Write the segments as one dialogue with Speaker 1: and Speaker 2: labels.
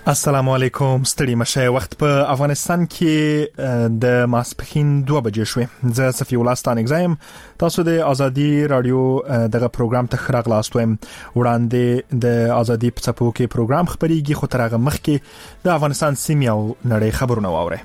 Speaker 1: السلام علیکم. ستړي مشه. وخت په افغانستان کې د ماسپښین 2 بجې شوې. زه صفی الله ستانک زایم. تاسو د ازادي رادیو دغه پروګرام ته خراغلاست وایم. وړاندې د ازادي په څپو کې پروګرام خبريږي، خو ترغه مخ کې د افغانستان سیمه او نړۍ خبرونه واوري.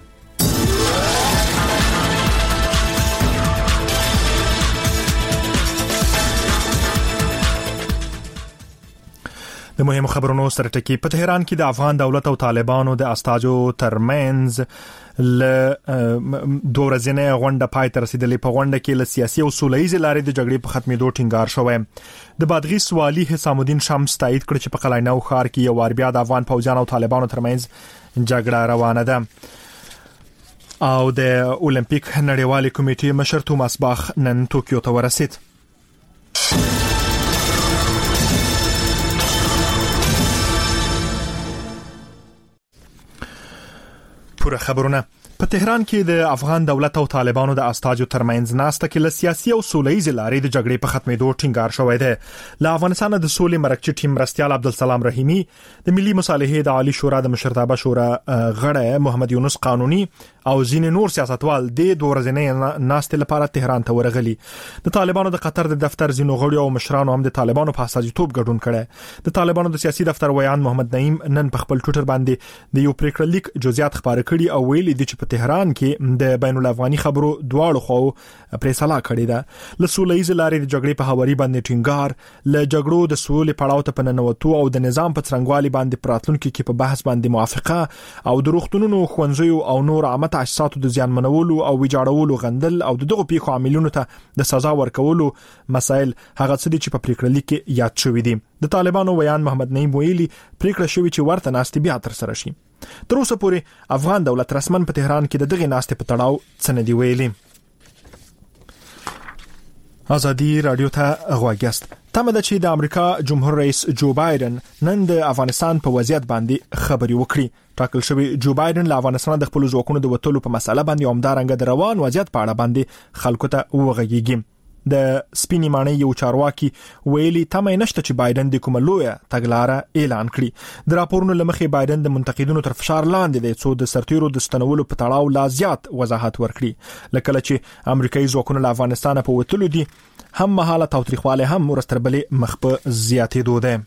Speaker 1: د مهمو خبرونو سره ټکی. په تهران کې د افغان دولت او طالبانو د استازو ترمنځ ل 2 ورځې غونډه پای ته رسیدلې. په غونډه کې له سیاسي او سولهییز لارې د جګړې په ختمېدو ټینګار شوی. د بادغیس والی حسام الدین شمس تایید کړ چې په قلعه نو ښار کې یو وار بیا د افغان پوځیانو او طالبانو ترمنځ جګړه روانه ده. او د اولمپیک نړیوالې کمیټې مشر توماس باخ نن ټوکیو ته ورسید. پوره خبرونه. په تهران کې د افغان دولت او طالبانو د استازو ترمنځ ناسته کې له سیاسي او سولهییز لارې د جګړې په ختمېدو ټینګار شوی دی. له افغانستان د سولې مرکزی ټیم مرستیال عبدالسلام رحیمی، د ملي مصالحې د عالی شورا د مشرتابه شورا غړی محمد یونس قانونی او ځینې نور سیاستوال د 2 ورځې ناسته لپاره تهران ته ورغلي. د طالبانو د قطر د دفتر ځینو غړي او مشرانو هم د طالبانو په استازیتوب ګډون کړي. د طالبانو د سیاسي دفتر ویان محمد نعیم نن په خپل ټویټر باندې د یو پریکړه لیک جزئیات خبرې کړي او ویلي دي چې په تهران کې د بین الافغاني خبرو دواړو خو پریسلا کړی ده. له سولهییز لارې د جګړې په هواري باندې ټینګار، له جګړو د سولې پړاو ته پننوتو او د نظام په څرنګوالي باندې پراتلونکو کې په بحث باندې موافقه او د روغتونونو خوندزیو او نور عامه تاسیساتو د زیان منولو او ویجاړولو غندل او دغه پیښو عاملونو ته د سزا ورکولو مسایل هغه څه دي چې په پریکړه لیک کې یاد شوی دي. د طالبانو ویان محمد نعیم ویلي پریکړه شوی چې ورته ناستې بیا تر سره شي. تر اوسه پورې افغان دولت رسمن په تهران کې د دغه ناستې په تړاو څه نه دی ویلي. ازادي رادیو ته غواګست. تمه ده چې د امریکا جمهور رئیس جو بایدن نن د افغانستان په وضعیت باندې خبري وکړي. ټاکل شوی جو بایدن له افغانستان د خپل ځواکونو د وټولو په مسله باندې همدارنګه د روان وضعیت په اړه باندې خلکو ته وغږیږي. د سپینې معنی یو چارواکي ویلي تمه نشته چې بایدن د کومه لویه تګلارې اعلان کړي. د راپورونو لمخې بایدن د منتقدینو تر فشار لاندې دی څو د سرتیرو د ستنولو په تړاو لا زیات وضاحت ورکړي. لکه چې امریکایي ځواکونه له افغانستان په وټلو دي هم مهاله تاوتریخواله هم ورستربلې مخ په زیاتېدو ده.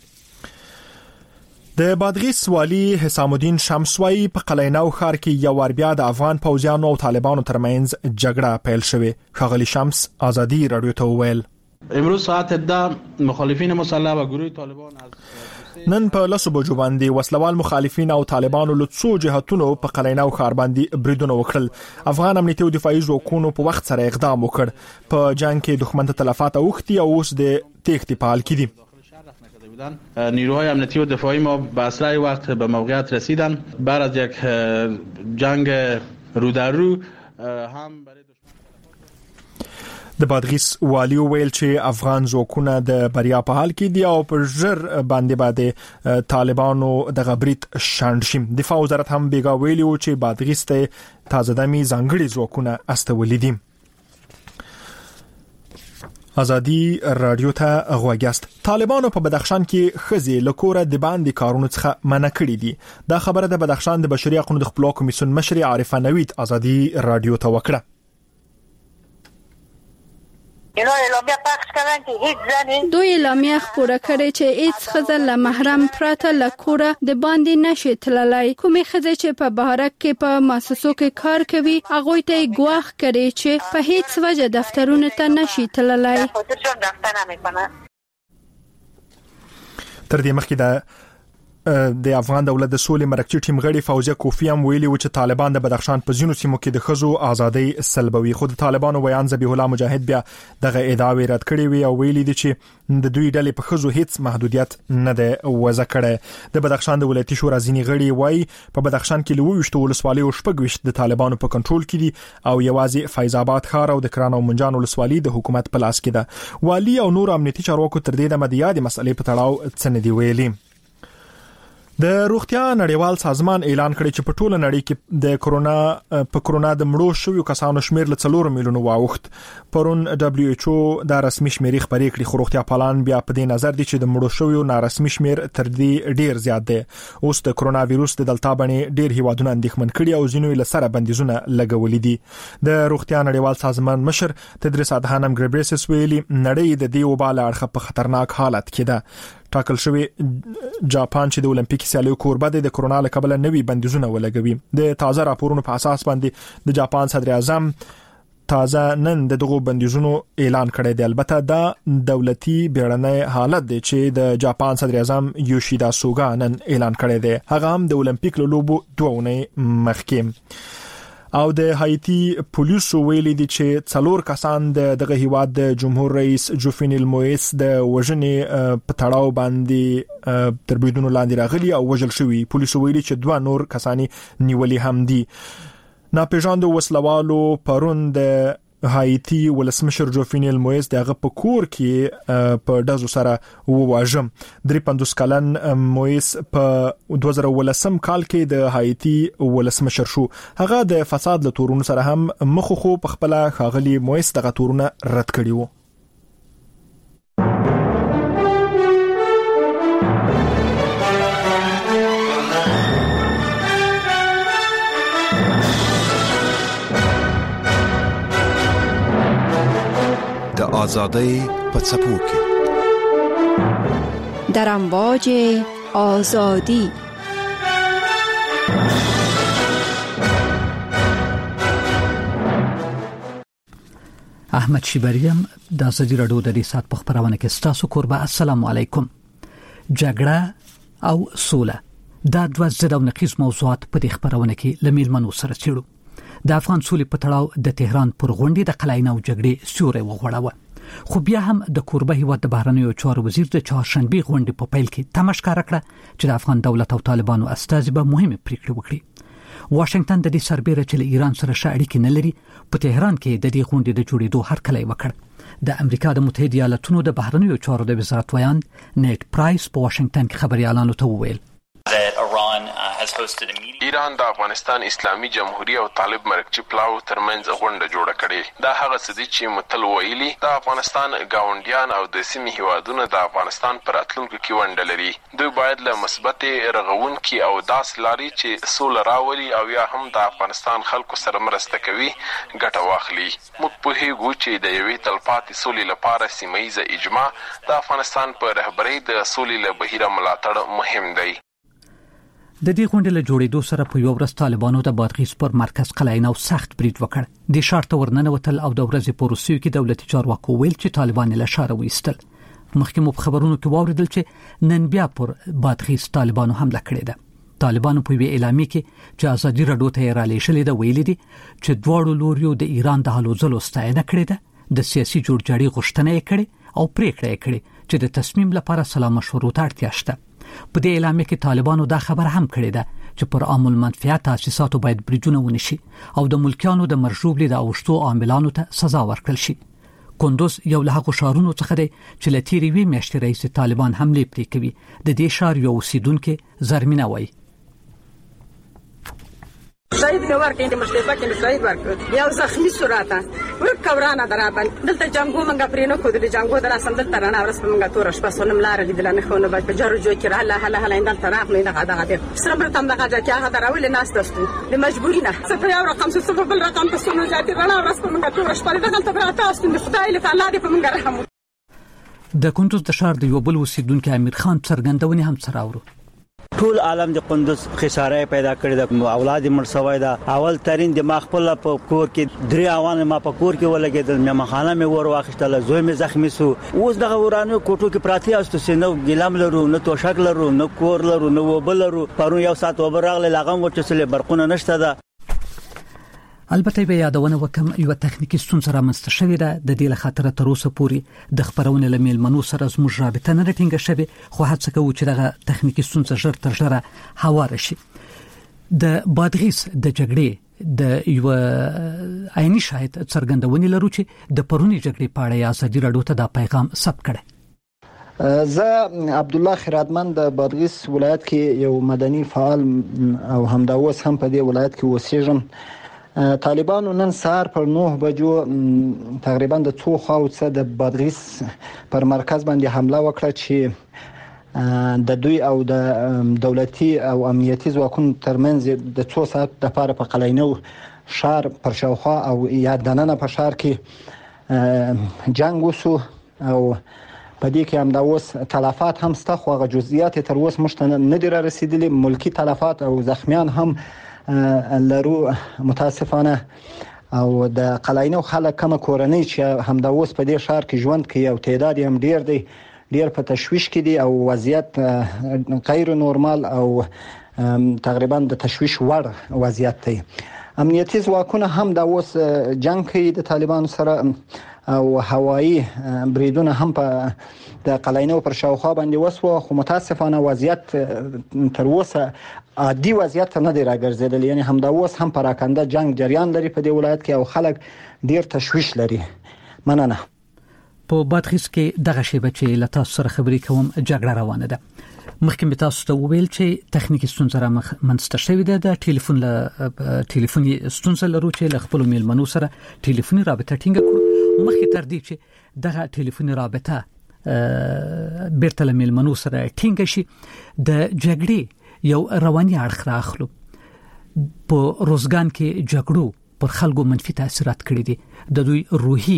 Speaker 1: د بادغیس والی حسام الدین شمس وايي په قلعه نو ښار کې یو وار بیا د افغان پوځیانو او طالبانو ترمنځ جګړه پیل شوې. ښاغلي شمس ازادي رادیو ته وویل
Speaker 2: امروز ساعت 10 مخالفین مسلح و گروه طالبان از
Speaker 1: نن په لاسو بجو باندې وسلوال مخالفین او طالبانو له څو جهاتونو په قلعه نو ښار باندې بریدونه وکړل. افغان امنیتي او دفاعي ځواکونو په وخت سره اقدام وکړ. په جنگ کې دښمن ته تلفات اوختي او اوس د تېښتې په حال کې دي.
Speaker 2: نیروهای امنیتی و دفاعی ما به اسرع وقت به موقعیت رسیدن. بعد از یک جنگ رو در رو هم برای
Speaker 1: د بادغیس والی ویل چې افغان ځواکونه د بریا په حال کې دي او پر ژر باندې طالبانو د غبرید شاند شي. دفاع وزارت هم بیګا ویلی و چې بادغیس ته تازه دمي ځانګړي ځواکونه استولې دي. ازادي رادیو ته غواګست. طالبانو په بدخشان کې خزي لکوره د باندې کارونو څخه منع کړی دي. دا خبره د بدخشان د بشري حقوقو د خپلواک کمیسیون مشر عارفه نوید ازادي رادیو ته وکړه.
Speaker 3: دوی اعلامیه خپره کړې چې هیڅ ښځه له محرم پرته له کوره د باندې نشي تللی. کومې ښځې چې په بهارک کې په مؤسسو کې کار کوي هغه ته ګواښ کړي چې په هیڅ وجه دفترونو ته نشي تللی.
Speaker 1: تر دې مخکې د افغان دولت د سولې مرکزی ټیم غړي فوزیه کوفی هم ویلي و چې طالبان د بدخشان په ځینو سیمو کې د خزو ازادي سلبوي. خو د طالبانو ویان ذبیح الله مجاهد بیا دغه ادعاوې رد کړې وي او ویلي دي چې د دوی ډلې په خزو هیڅ محدودیت نه ده وضع کړې. د بدخشان د ولایتي شورا ځینې غړي وایي په بدخشان کې له 20 ولسوالۍ او 6 د طالبانو په کنټرول کې دي او یوازې فیض آباد ښار او د کران او منجان ولسوالۍ د حکومت په لاس کې ده. والی او نور امنیتي چارواکو تر دې د مدیاد مسلې په تړاو څه نه دی ویلي. د روغتیا نړیوال سازمان اعلان کړی چې په ټوله نړۍ کې د کرونا د مړو شویو کسانو شمیر له 4 میلیونو واوښت. پرون WHO دا رسمي شمیر خبرې کړې، خو روغتیا پالان بیا په دې نظر دي چې د مړو شویو نارسمي شمیر تر دې ډیر زیات دی. اوس د کرونا وایروس د دلتا باندې ډیر هیوادونه اندېښمن کړي او ځینو یې لسره بندیزونه لګولې دي. د روغتیا نړیوال سازمان مشر تدریس ادهانم ګریبریسس ویلي نړۍ د دې وبا له اړخه په خطرناک حالت کې ده. ټاکل شوی جاپان چې د اولمپیک سیالیو کوربه د کرونا له کبله نوي بندیزونه ولګوي. د تازه راپورونو په اساس باندې د جاپان صدر اعظم تازه نن دغه بندیزونو اعلان کړی دی. البته دا دولتي بیړنی حالت دی چې د جاپان صدر اعظم یوشیدا سوګا نن اعلان کړی دی. هغه هم د اولمپیک له لوبو 2 اونۍ مخکې. او د هایتی پولیسو ویلي دي چې 4 کسان دغه هیواد د جمهور رئیس جوفینل مویس د وژنې په تړاو باندې تر بریدونو لاندې راغلي او وژل شوي. پولیسو ویلي چې 2 نور کسانی نیولي هم دي. ناپېژاندو وسلوالو پرون د هایتی ولسمشر جوفینل مویس دغه په کور کې په دزو سره وواژم. 53 کلن مویس په 2018 کال کې د هایتی ولسمشر شو. هغه د فساد له تورونو سره هم مخ خو په خپل خاغلی مویس دغه تورونه رد کړي وو.
Speaker 4: د آزادۍ په څپو کې
Speaker 5: در امواج آزادی.
Speaker 6: احمد شیبریم د ازادي رادیو د ریسات په خبرونه کې ستاسو قربا. السلام علیکم. جګړه او سوله دا دوه ضد او نقیض موضوعات په دې خبرونه کې لمیلمنو سره چیرو. د افغان سولې په تړاو د تهران پر غونډې د قلاین او جګړې سیوری وغوړاوه. خو بیا هم د کوربه هیواد د بهرنیو چارو وزیر د چهارشنبه غونډې په پیل کې تماشکاره کړه چې د افغان دولت او طالبانو استازي به مهمه پریکړه وکړي. واشنگټن د دې سربېره چې له ایران سره اړیکې نه لري په تهران کې د دې غونډې د جوړېدو هرکلی وکړ. د امریکا د متحده ایالاتونو د بهرنیو چارو د وزارت ویان نیټ پرایس په واشنگټن کې خبريالانو ته وویل
Speaker 7: ایران د افغانستان اسلامي جمهوریت او طالب مرکچی پلاو ترمنځ غونډه جوړه کړې. دا هغه څه دي چې متل ویلي د افغانستان گاونډیان او د سیمې هیوادونو د افغانستان پر راتلونکو کې ونډه لري. دوی باید له مثبت رغونکي او داس لاري چې سوله راولي او یا هم د افغانستان خلکو سره مرسته کوي ګټه واخلي. موږ په هیغو چې د یوې تلپاتې سولې لپاره سیمه‌ییزه اجماع د افغانستان په رهبرۍ د سولې له بهیره ملاتړ مهم دی.
Speaker 6: د دې غونډې له جوړېدو سره په یو ورځ طالبانو د بادغیس پر مرکز قلاین او سخت برید وکړ. د شهر ته ورننوتل او د ورځې په وروستیو کې دولتي چارواکو ویل چې طالبان له ښاره وایستل. مخکې مو په خبرونو کې واوریدل چې نن بیا پر بادغیس طالبانو حمله کړې ده. طالبانو په وی اعلامیه کې چې ازادي رادیو ته را لېږلې ده ویلي دي چې دواړو لوریو د ایران د هلو ځلو ستاینه کړې ده، د سیاسي جوړجاړي غوښتنه یې کړې او پریکړه یې کړې چې د تصمیم لپاره سلا مشورو ته اړتیا شته. په دې اعلامیه کې طالبانو دا خبر هم کړې ده چې پر عام المنفعه تاسیساتو باید بریجونه ونشي او د ملکیانو د مرجوبلي د اوشتو عاملانو ته سزا ورکړل شي. کندوز یو له هغو ښارونو څخه دی چې له تیرې وی میاشتې راهیسې طالبان حملې پرې کوي. د دې ښار یو اوسیدونکو زرمینه وایي
Speaker 8: شهید مې ورکړ د مشرفه کې شهید ورکړ یو زخمی سوراته ورکورانه درابل دلته جنگو منګه پرې نه خو د جنگو در اصل دلته رانه ورس په منګه تور شپه سنم لار لیدل نه خو نه باید په جارو جو کې الله الله الله اندل طرف نه دغه دغه سره برته هم دغه چې هغه دراول نه استستو د مجبوری نه څه یو رقم څه بل رقم په سنو ذاتي رانه ورس په منګه تور شپه دغه ته تاسو د خدای له تعالی په منګه رحم.
Speaker 6: د کندوز د ښار د یو بل اوسیدونکو امیر خان څرګندونې هم سره اورو.
Speaker 9: ټول عالم د قندوز خساره پیدا کړی د اولاد مرسوي دا اول ترين د مخبل په کور کې درې اوان ما په کور کې ولګیدل مې مخانه مې ور واخښتل زوی مې زخمی سو اوس دغه ورانو کوټو کې پراتی اوست سينو ګلام لرو نه توشک لرو نه کور لرو نه وبل لرو پرون یو سات وبراغله لغم وچسلې برقونه نشته ده.
Speaker 6: البته به یادونه وکم یو تخنیکی ستونزه رامنځته شوې ده. د دې له خاطر تر اوسه پورې د خبرونه لمیل منو سره زموږ رابطه نه ټینګه شوه، خو هڅه کوو چې دغه تخنیکی ستونزه ژر تر ژره هواره شي. د بادغیس د جګړې د یو عیني شاهد څرګندونې لرو چې د پرونی جګړې په اړه ازادي رادیو ته دا پیغام ثبت کړي.
Speaker 10: زه عبدالله خیراتمند د بادغیس ولایت کې یو مدني فعال او همدا اوس هم په دې ولایت کې اوسېږم. طالبانو نن سهار پر 9 بجو تقریبا د څو خواو څخه د بادغیس پر مرکز باندې حمله وکړه چې د دوی او د دولتي او امنیتي ځواکونو ترمنځ د 2 ساعت لپاره په قلعینو شهر پر شاوخوا او یا دننه په شهر کې جنگ وشو او په دې کې هم دا اوس تلفات هم سته، خو هغه جزئیات تر اوسه موږ ته نه دي رسیدلي. ملکی تلفات او زخمیان هم لرو متاسفانه. او د قلعینو خلک کومه کورنۍ چې هم دا اوس په دې شهر کې ژوند کوي او تعداد هم ډیر دی، ډیر په تشویش کې دي او وضعیت غیر نورمال او تقریبا د تشویش وړ وضعیت دی. امنیتي ځواکونه هم دا اوس جنگ کوي د طالبانو سره او هوایی بریدونه هم په د قلعینو پر شاوخوا باندې وسو، خو متاسفانه وضعیت تر اوسه عادي وضعیت نه دی راګرځیدلی. یعنی هم دا اوس هم پراکنده جنگ جریان لري په دې ولایت کې او خلک ډیر تشویش لري. مننه.
Speaker 6: په بادغیس کې دغه شیبه چې له تاسو سره خبرې کوم جګړه روانه ده. مخکې تاسو ته وویل چې تخنیکی ستونزه را منځته شوې ده. د ټلیفوني ستونزه لرو چې له خپل میلمنو سره ټلیفوني رابطه ټینګه کړو. مخکې تر دې چې دغه ټلیفوني رابطه بیرته له میلمنو سره ټینګه شي، د جګړې یو رواني اړخ راخلو. په روزګان کې جګړو پر خلکو منفي تاثیرات کړي دي. د دوی روحي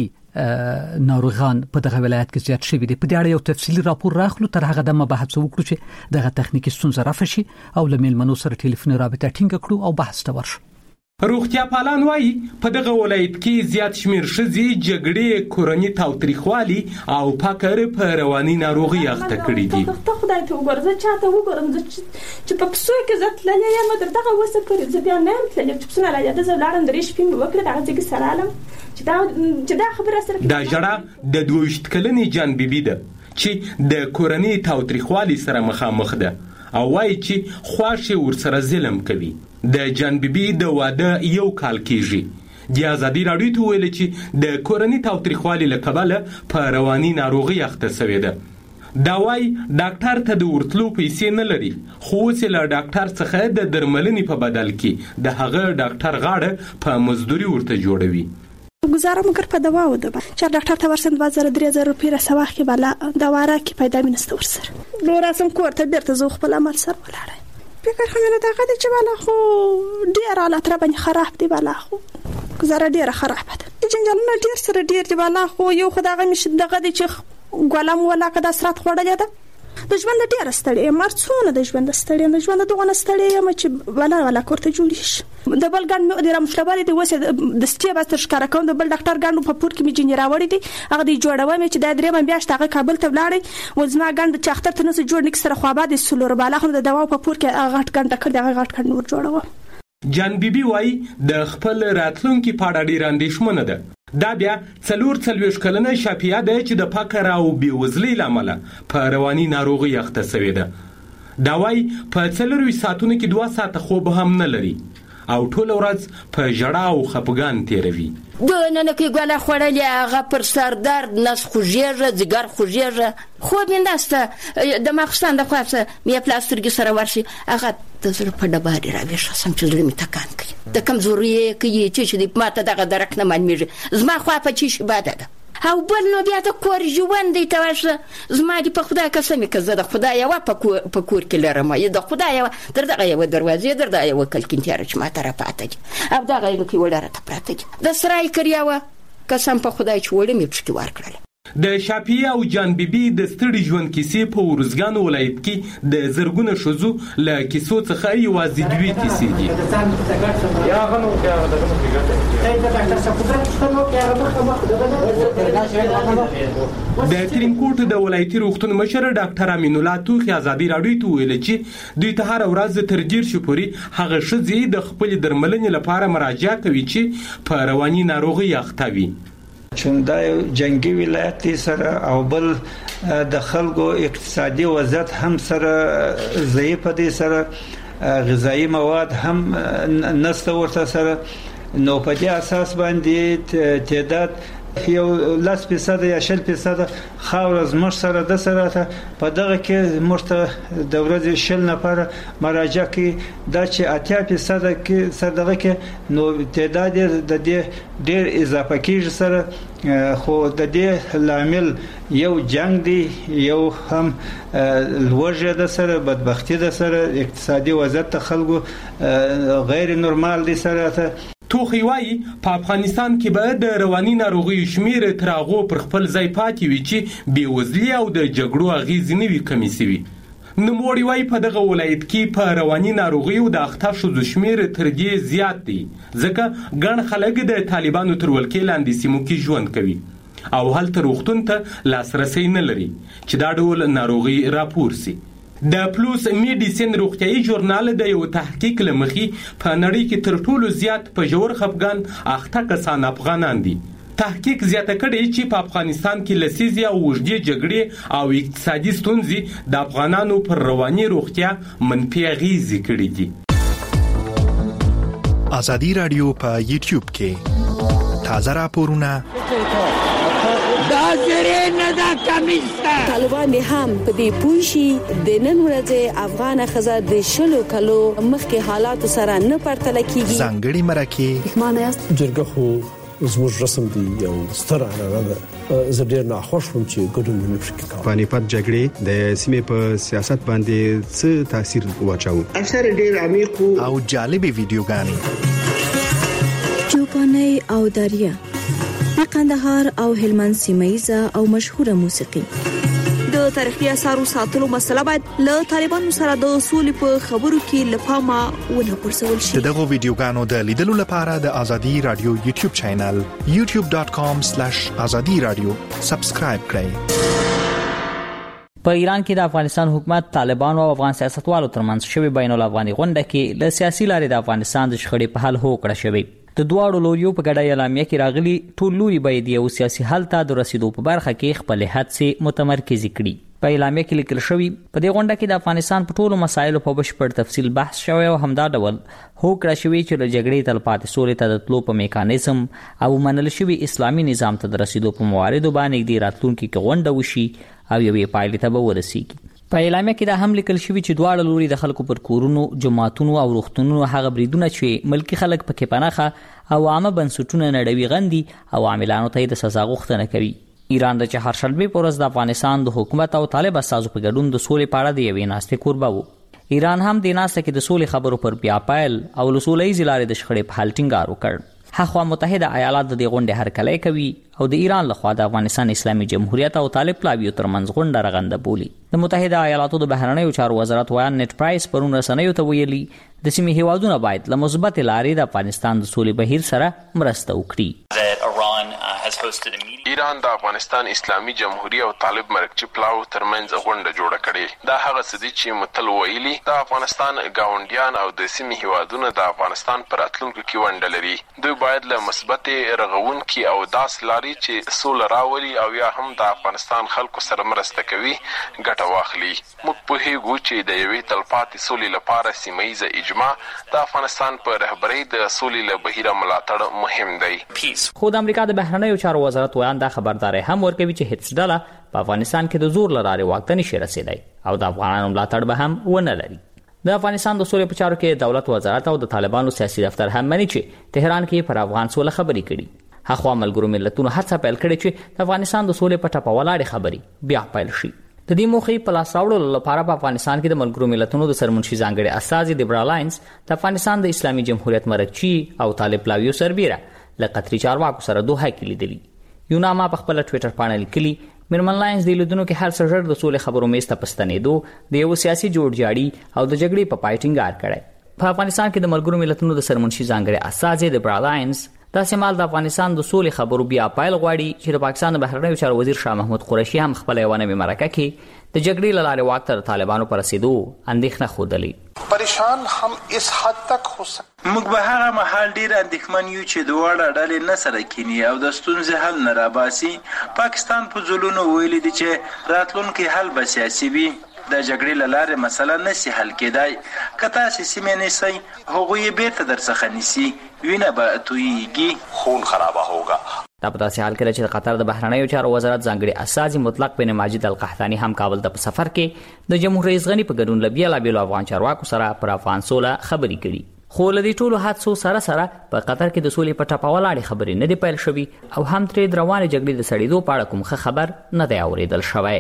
Speaker 6: ناروغان په دغه ولایت کې زیات شوي دي. په دې اړه یو تفصیلي راپور راخلو. تر هغه دمه بحث وکړو چې دغه تخنیکی ستونزه رافع شي او له میلمنو سره ټلیفوني رابطه ټینګه کړو او بحث ته ورشو.
Speaker 11: روغتیا پالان وایي په دغه ولایت کې زیات شمیر ښځې جګړې، کورني تاوتریخوالي او فقر په رواني ناروغي اخته کړي دي.
Speaker 12: ته خدای ته وګوره، زه چاته وګورم چې په پسو کې زه تللی یم تر دغه وسه پورې زه بیا نه یم تللی چې پسونه راځي. زه ولاړم 3 شپې مې وکړې دغه ځای کې سره علم چې دا خبره سره
Speaker 11: دا جړه د 22 کلنې جان بیبي ده چې د کورني تاوتریخوالي سره مخامخ ده او وایي چې خواښې ورسره ظلم کوي. د جان بیبي د واده 1 کال کېږي. د ازادي راډیو ته ویل چې د کورني تاوتریخوالي له کبله په رواني ناروغي اخته شوې ده. دا وایي ډاکټر ته د ورتلو پیسې نه لري، خو اوس له ډاکټر څخه د درملنې په بدل کې د هغه ډاکټر غاړه په مزدوري ورته جوړوي.
Speaker 12: گزاره مگر په دوا و ده چې ډاکټر ته ورسند 2000-3000 روپۍ را سواخ کې بالا دوا را کې پیدا مینسته ورسره نو راسم کور ته بیرته زه خپل عمل سره ولاړم. فکر خو نه دغه چې بالا خو ډیر حالت را باندې خراب دی. بالا خو گزاره ډیره خراب ده. جنجالونه ډیر سره ډیر دی. بالا خو یو خدای مش دغه دی چې ګلم ولا کدا سرات خوړلې ده. د ژوند ډیر ستړي مرڅونه د ژوند ستړي د ژوند دغه ستړي یم چې ولا کوړه جوړیش. د بل ګان مې د مشرباري د وسه د سټي باز تر ښکارا کوم د بل ډاکټر ګانو په پور کې می جنې راوړې دي. هغه دی جوړوي مې چې د درې من بیاشت هغه کابل ته ولاړې وزما ګان د چاختر ته نس جوړ نک سره خوابه د سلور بالا خو د دوا په پور کې هغه غټ ګان ټکر دغه غټ کړ نور جوړوه.
Speaker 11: جان بیبي وایي د خپل راتلونکي په اړه ډیر اندېښمنه ده. دا بیا 44 کلنه شافیه ده چې د فقر او بېوزلۍ له امله په رواني ناروغي اخته شوې ده. دا وایي په 4 ساعتونو کې 2 ساعته خوب هم نه لري او ټول ورځ په ژړا او خپګان تیروي.
Speaker 13: د نن کې ګوله خوړلې هغه پر سر درد، نس خوږېږي، ځګر خوږېږي، خوب یې نسته. د ماخستان د خواڅه مې پلاسترګي سره ورشي هغه د زړه په ډبارې راویښه سم چې زړه مې تکان کوي. د کمزوري کوي چې ماته دغه درک نه معلومیږي. زما خوا په چی شي باده ده او بل نو بیا د کور ژوند دی ته ورشه. زما دې په خدای قسم که زه د خدای یوه په کور کې لرم، د خدای یوه در دغه یوه دروازې در دغه یوه کلکین تیاره چې ماته را پاته دي او دغه یو کې وړه راته پراته دي. د سرای کریاوه قسم په خدای چې وړه مې پشکې ورکړله.
Speaker 11: د شافیه او جان بیبي د ستړي ژوند کیسې په ورزګان ولایت کې د زرګونه ښځو له کیسو څخه یوازې 2 کیسې دي. د ترینکوټ د ولایتي روغتون مشر ډاکټر امین الله توخی ازادي راډیو ته ویل چې دوی ته هر ورځ تر 10 شپوري هغه ښځې د خپل درملنې لپاره مراجعه کوي چې په رواني ناروغي اخته وي.
Speaker 14: چون دا جنگي ولایت سره او بل د خلکو اقتصادي وضعیت هم سره ضعیف دي، سره غذایی مواد هم نسته ورته سره، نو په دې اساس باندې تعداد یو 10% یا 20% خاور زموږ سره د سره په دغه کې مرته د ورځې 10 نفر مراجعه کوي دا چې 80% کې سره دغه کې نو تعداد د دې ډېر اضافه کیږي سره خو د دې لامل یو جنگ دی یو هم لوږه د سره بدبختی د سره اقتصادي وضعیت خلکو غیر نورمال دي سره
Speaker 11: توخی وایي په افغانستان کې به د رواني ناروغیو شمیر تر هغو پر خپل ځای پاتې وي چې بېوزلي او د جګړو اغېزې نه وي کمې سوي. نوموړي وایي په دغه ولایت کې په رواني ناروغیو د اخته ښځو شمیر تر دې زیات دی ځکه ګڼ خلک د طالبانو تر ولکې لاندې سیمو کې ژوند کوي او هلته روغتون ته لاسرسی نه لري چې دا ډول ناروغي راپور سي. د پلوس میډیسن روغتیايي ژورنال د یو تحقیق لمخې په نړۍ کې تر ټولو زیات په ژور خفګان اخته کسان افغانان دي. تحقیق زیاته کړي چې په افغانستان کې لسیزې او اوږدې جګړې او اقتصادي ستونزې د افغانانو پر رواني روغتیا منفي اغېزې کړي دي.
Speaker 1: ازادي رادیو په یوټیوب کې تازه راپورونه
Speaker 5: طالبان هم په دې پوښي د نن ورځې افغان خزه د شلو کلو مخکې حالات سره نه پرتل کیږي.
Speaker 1: ځانګړي مرکه
Speaker 15: معنی جرګه خو زموږ رسم دی یو ستر عنعنه ده. زه ډېر ناخوښ وم چې ګډون نه پکې کوم.
Speaker 16: پانیپت جګړې د سیمې په سیاست باندې څه تاثیر واچاوه؟
Speaker 17: اثر ډېر عمیق
Speaker 1: او جالبې ویډیوګانې
Speaker 5: چوپاني او دریا د قندهار او هلمند سیمایزه او مشهوره موسیقي. د تاریخي اثارو ساتلو مسله باید له طالبانو سره د اصول په خبرو کې لپاره ونه پرسول شي.
Speaker 1: دغه ویډیوګانو د لیدلو لپاره د ازادي رادیو یوټیوب چینل youtube.com/azadi-radio سبسکرایب کړئ.
Speaker 18: په ایران کې د افغانستان حکومت طالبان او افغان سیاستوالو ترمنځ شوی بین الافغاني غونډه کې له سیاسي لارې د افغانستان د شخړې په حل هوکړه شوی. د دواړو لوریو په ګډه اعلامیه کې راغلي ټول لوري باید یو سیاسي حل ته د رسیدو په برخه کې خپل هڅې متمرکز کړي. په اعلامیه کې لیکل شوی په دې غونډه کې د افغانستان په ټولو مسایلو په بشپړ تفصیل بحث شوی او همدا ډول هوکړه شوی چې د جګړې تلپاتې سولې ته د تلو په میکانیزم او منل شوی اسلامي نظام ته د رسیدو په مواردو باندې د راتلونکي کې غونډه وشي او یوې پایلې ته به ورسیږي. په اعلامیه کې دا هم لیکل شوی چې دواړه لوري د خلکو پر کورونو، جماعتونو او روغتونونو هغه بریدونه چې ملکی خلک پکې پناخه او عامه بنسټونه نړیوي غندي او عاملانو ته د سزا غوښتنه کوي. ایران د چهارشنبه پر ورځ د افغانستان د حکومت او طالب اساسو په ګډون د سولې په اړه د یوې ناستې کوربه و. ایران هم د ناستې کې د سولې خبرو پر بیا پایل او لسولې زلارې د شخړې په حل ټینګار وکړ. هغه متحده ایالات د دې غونډې هرکلی کوي او د ایران لخوا د افغانستان اسلامي جمهوریت او طالب پلاویو ترمنځ غونډه رغنده بولي. د متحده ایالاتو د بهرنیو چارو وزارت ویان نیټ پرایس پرون رسنیو ته ویلي د سیمې هیوادونه باید له مثبت لارې د افغانستان د سولې بهیر سره مرسته وکړي.
Speaker 7: ایران د افغانستان اسلامي جمهوریت او طالب مرکچی پلاو ترمنځ غونډه جوړه کړې. دا هغه څه دي چې متل ویلي د افغانستان گاونډیان او د سیمې هیوادونه د افغانستان پر راتلونکو کې ونډه لري. دوی باید له مثبت رغونکي او داس لارې چې سوله راولي او یا هم د افغانستان خلکو سره مرسته کوي ګټه واخلي. موږ پوهیږو چې د یوې تلپاتې سولې لپاره سیمه‌ییزه اجماع د افغانستان په رهبرۍ د سولې له بهیره ملاتړ مهم دی.
Speaker 18: خو د امریکا د بهرنیو چارو وزارت ویان دا خبرداري هم ورکوي چې هیڅ ډله په افغانستان کې د زور لارې واک ته نشي رسیدای او د افغانانو ملاتړ به هم ونه لري. د افغانستان د سولې په چارو کې دولت وزارت او د طالبانو سیاسي دفتر هم مني چې تهران کې پر افغان سوله خبرې کړي. هغه ملګرو ملتونو هڅه پیل کړې چې د افغانستان د سولې په ټاپه ولاړې خبرې بیا پیل شي. د دې موخې په لاس راوړلو لپاره په افغانستان کې د ملګرو ملتونو د سرمنشي ځانګړي استازي دیبرا لاینز د افغانستان د اسلامي جمهوریت مرکچی او طالب پلاویو سربیره له قطري چارواکو سره دوحه کې لیدلي. یوناما په خپل ټوئیټر باندې لیکلي میرمن لاینز د لیدونکو کې هر څه ژر د سولې خبرو میز ته پستنېدو د یو سیاسي جوړجاړي او د جګړې په پای ټینګار کړی. په افغانستان کې د ملګرو ملتونو د سرمنشي ځانګړي استازي دیبرا لاینز دا سمال د افغانستان د سولې خبرو بیا پایل غواړي چې د پاکستان د بهرنیو چارو وزیر شاه محمود قریشي هم خپل یو نوې مرکه کې د جګړې له لارې واک ته طالبانو پر رسیدو اندېښنه ښودلې.
Speaker 19: پریشان هم اس حد تک هو سکتا
Speaker 20: موږ به هغه مهال ډیر اندېښمن یو چې دواړه ډلې نه سره کینی او د ستونزې حل نه راباسي. پاکستان په ځلونو ویلي دي چې راتلونکي حل به سیاسي وي. د جګړې له لارې مسله نشي حل کېدای. که تاسې سیمې نیسئ هغوی یې بیرته درڅخه نیسي، وینه به تویېږي،
Speaker 19: خون خرابه ہوگا.
Speaker 18: دا په داسې حال کې چې قطر د بهرنیو چارو وزارت ځانګړي استازي مطلق بن ماجد القحطاني هم کابل ته په سفر کې د جمهور رئیس غنی په ګډون لبیل افغان چارواکو سره پر افغان سوله خبرې کړي خو لدی ټولو حادثو سره په قطر کې د سولې په ټاپه ولاړې خبرې نه دی پیل شوی او هم ترې روانې جګړې د سړېدو په اړه کوم خبر نه دی اوریدل شوی.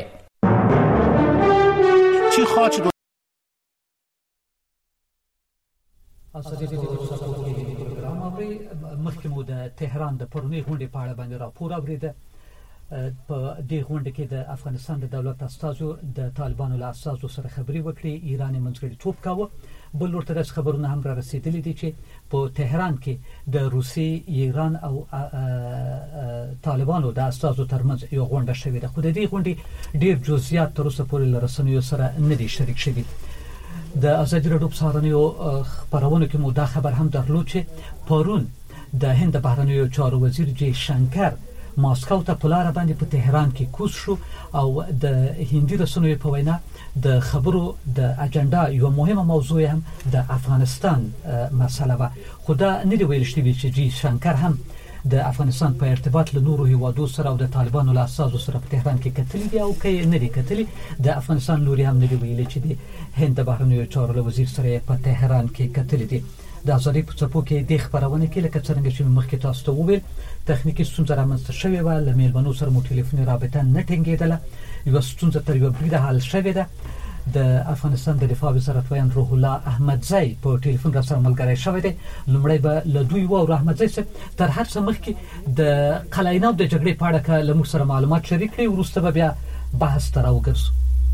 Speaker 6: مخکې مو د تهران د پرونی غونډې په اړه باندې راپور اوریده. په دې غونډه کې د افغانستان د دولت استازو د طالبانو له استازو سره خبرې وکړې. ایران یې منځګړیتوب کاوه. بل ورته د خبرونه هم را رسیدلي دي چې په تهران کې د روسي، ایران او طالبانو د استازو ترمنځ یو غونډه شوې ده، خو د دې غونډې ډېر جزئیات تر اوسه پورې له رسنیو سره نه دي شریک شوي. د ازادي راډیو په سهارنیو خبرونو کې مو دا خبر هم درلود چې پرون د هند بهرنیو چارو وزیر جی شنکر ماسکو ته په لار باندې په تهران کې کوز شو او د هندي رسنیو په وینا د خبرو د اجنډا یو مهمه موضوع هم د افغانستان مسله و. خدا نه دی ویل شوی چې جی شنکر هم د افغانستان په ارتباط له نورو هیوادو سره او د طالبانو له اساسو سره په تهران کې کتلې دي او کې نه دي کتلې. د افغانستان لوري هم نه دی ویل چې د هند بهرنیو چارو وزیر سره په تهران کې کتلې دي. د ازادي په څپو کې د خبرونه کې لکه څنګه چې مخکې تاسو ته وویل تخنیکی ستونزه رامنځته شوې و، له میلمنو سره مو ټلیفوني رابطه نه ټینګېدله. یو ستونزه تر یو بریده حل شوې ده. د افغانستان د دفاع وزارت ویان روح الله احمدزی په ټلیفون را سره ملګری شوی دی. لومړی به له دوی و احمدزی صاحب تر هر څه مخکې د قلعینو د جګړې په اړه که له موږ سره معلومات شریک کړي، وروسته به بیا بحث ته راوګرځو.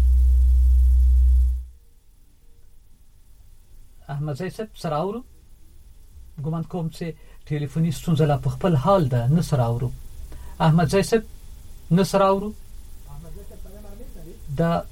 Speaker 6: احمدزی صاحب سره اورو؟ ګومان کوم چې ټلیفوني ستونزه لا په خپل حال ده، نه سره اورو. احمدزی صاحب نه سره اورو؟ دا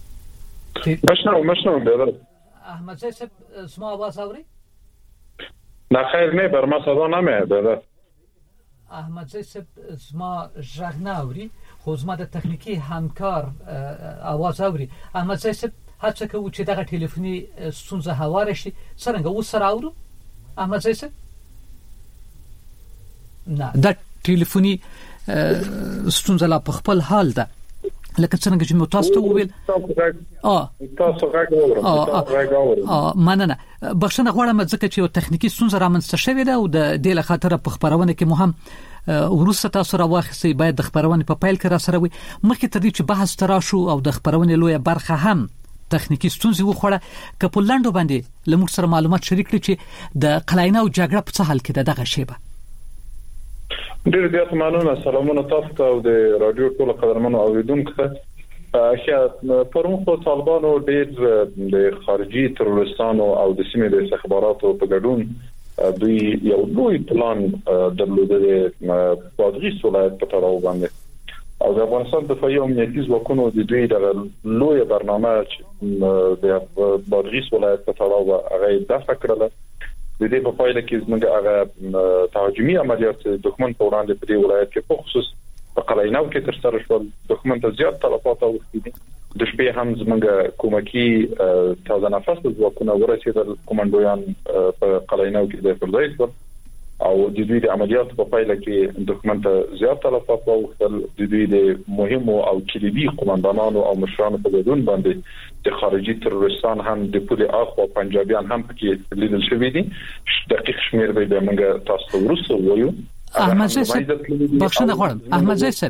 Speaker 17: مشنو بیادر
Speaker 6: احمدزی صاحب زما آواز اوري؟
Speaker 17: نه خیر نه، بر ما صدا نمیاد بیادر.
Speaker 6: احمدزی صاحب زما غږ نه اوري، خو زما د تخنیکی همکار آواز اوري. احمدزی صاحب هڅه کوو چې دغه ټلیفوني ستونزه هواره شي. څنګه اوس سره اورو احمدزی صاحب؟ نه، دا ټلیفوني ستونزه لا په خپل حال ده لکه څنګه چې مو تاسو ته وویل.
Speaker 17: تاسو راغورئ
Speaker 6: مننه. بخښنه غواړم ځکه چې یو تخنیکی ستونزه رامنځته شوې ده او د دې له خاطر په خبرونه کې مو هم وروسته تاسو راواخیسئ. باید د خبرونه په پیل کې را سره وي. مخکې تر دې چې بحث ترا شو او د خبرونه لویه برخه هم تخنیکی ستونزې وخوړه، که په لاندو باندې له موږ سره معلومات شریک کړي چې د قلعینو جګړه په څه حال کې ده دغه شیبه.
Speaker 17: ډېر زیات مننه. سلامونه تاسو ته او د رادیو ټول قدرمنو اوریدونکو ته. پرون خو طالبانو ډېر د خارجي تروریستانو او د سیمې د استخباراتو په ګډون دوی یو لوی پلان درلوده د بادغیس ولایت په تړاو باندې او د افغانستان دفاعي امنیتي ځواکونو د دوی د لوی برنامه د بادغیس ولایت په تړاو هغه دفع کړله. د دې په پایله کې زموږ هغه تهاجمي عملیات دښمن په وړاندې په دې ولایت کې په خصوص په قلعینو کې ترسره شول. دښمن ته زیات تلفات اوښتي دي. د شپې هم زموږ کومکی تازه نفس ځواکونه ورسېدل. کمانډویان په قلعینو کې د فردای شول او د دوی د عملیاتو په پایله کې دښمن ته زیات تلفات اوښتل. د دوی د مهمو او کلیدي قومندانانو او مشرانو په ګډون باندې د خارجي تروریستان هم د پولي اخوا پنجابیان هم پکې لیدل شوی دي. دقیق شمیر به موږ تاسو ته ورسو وایو.
Speaker 6: احمدزی صاحب بخښنه غواړم. احمدزی صاحب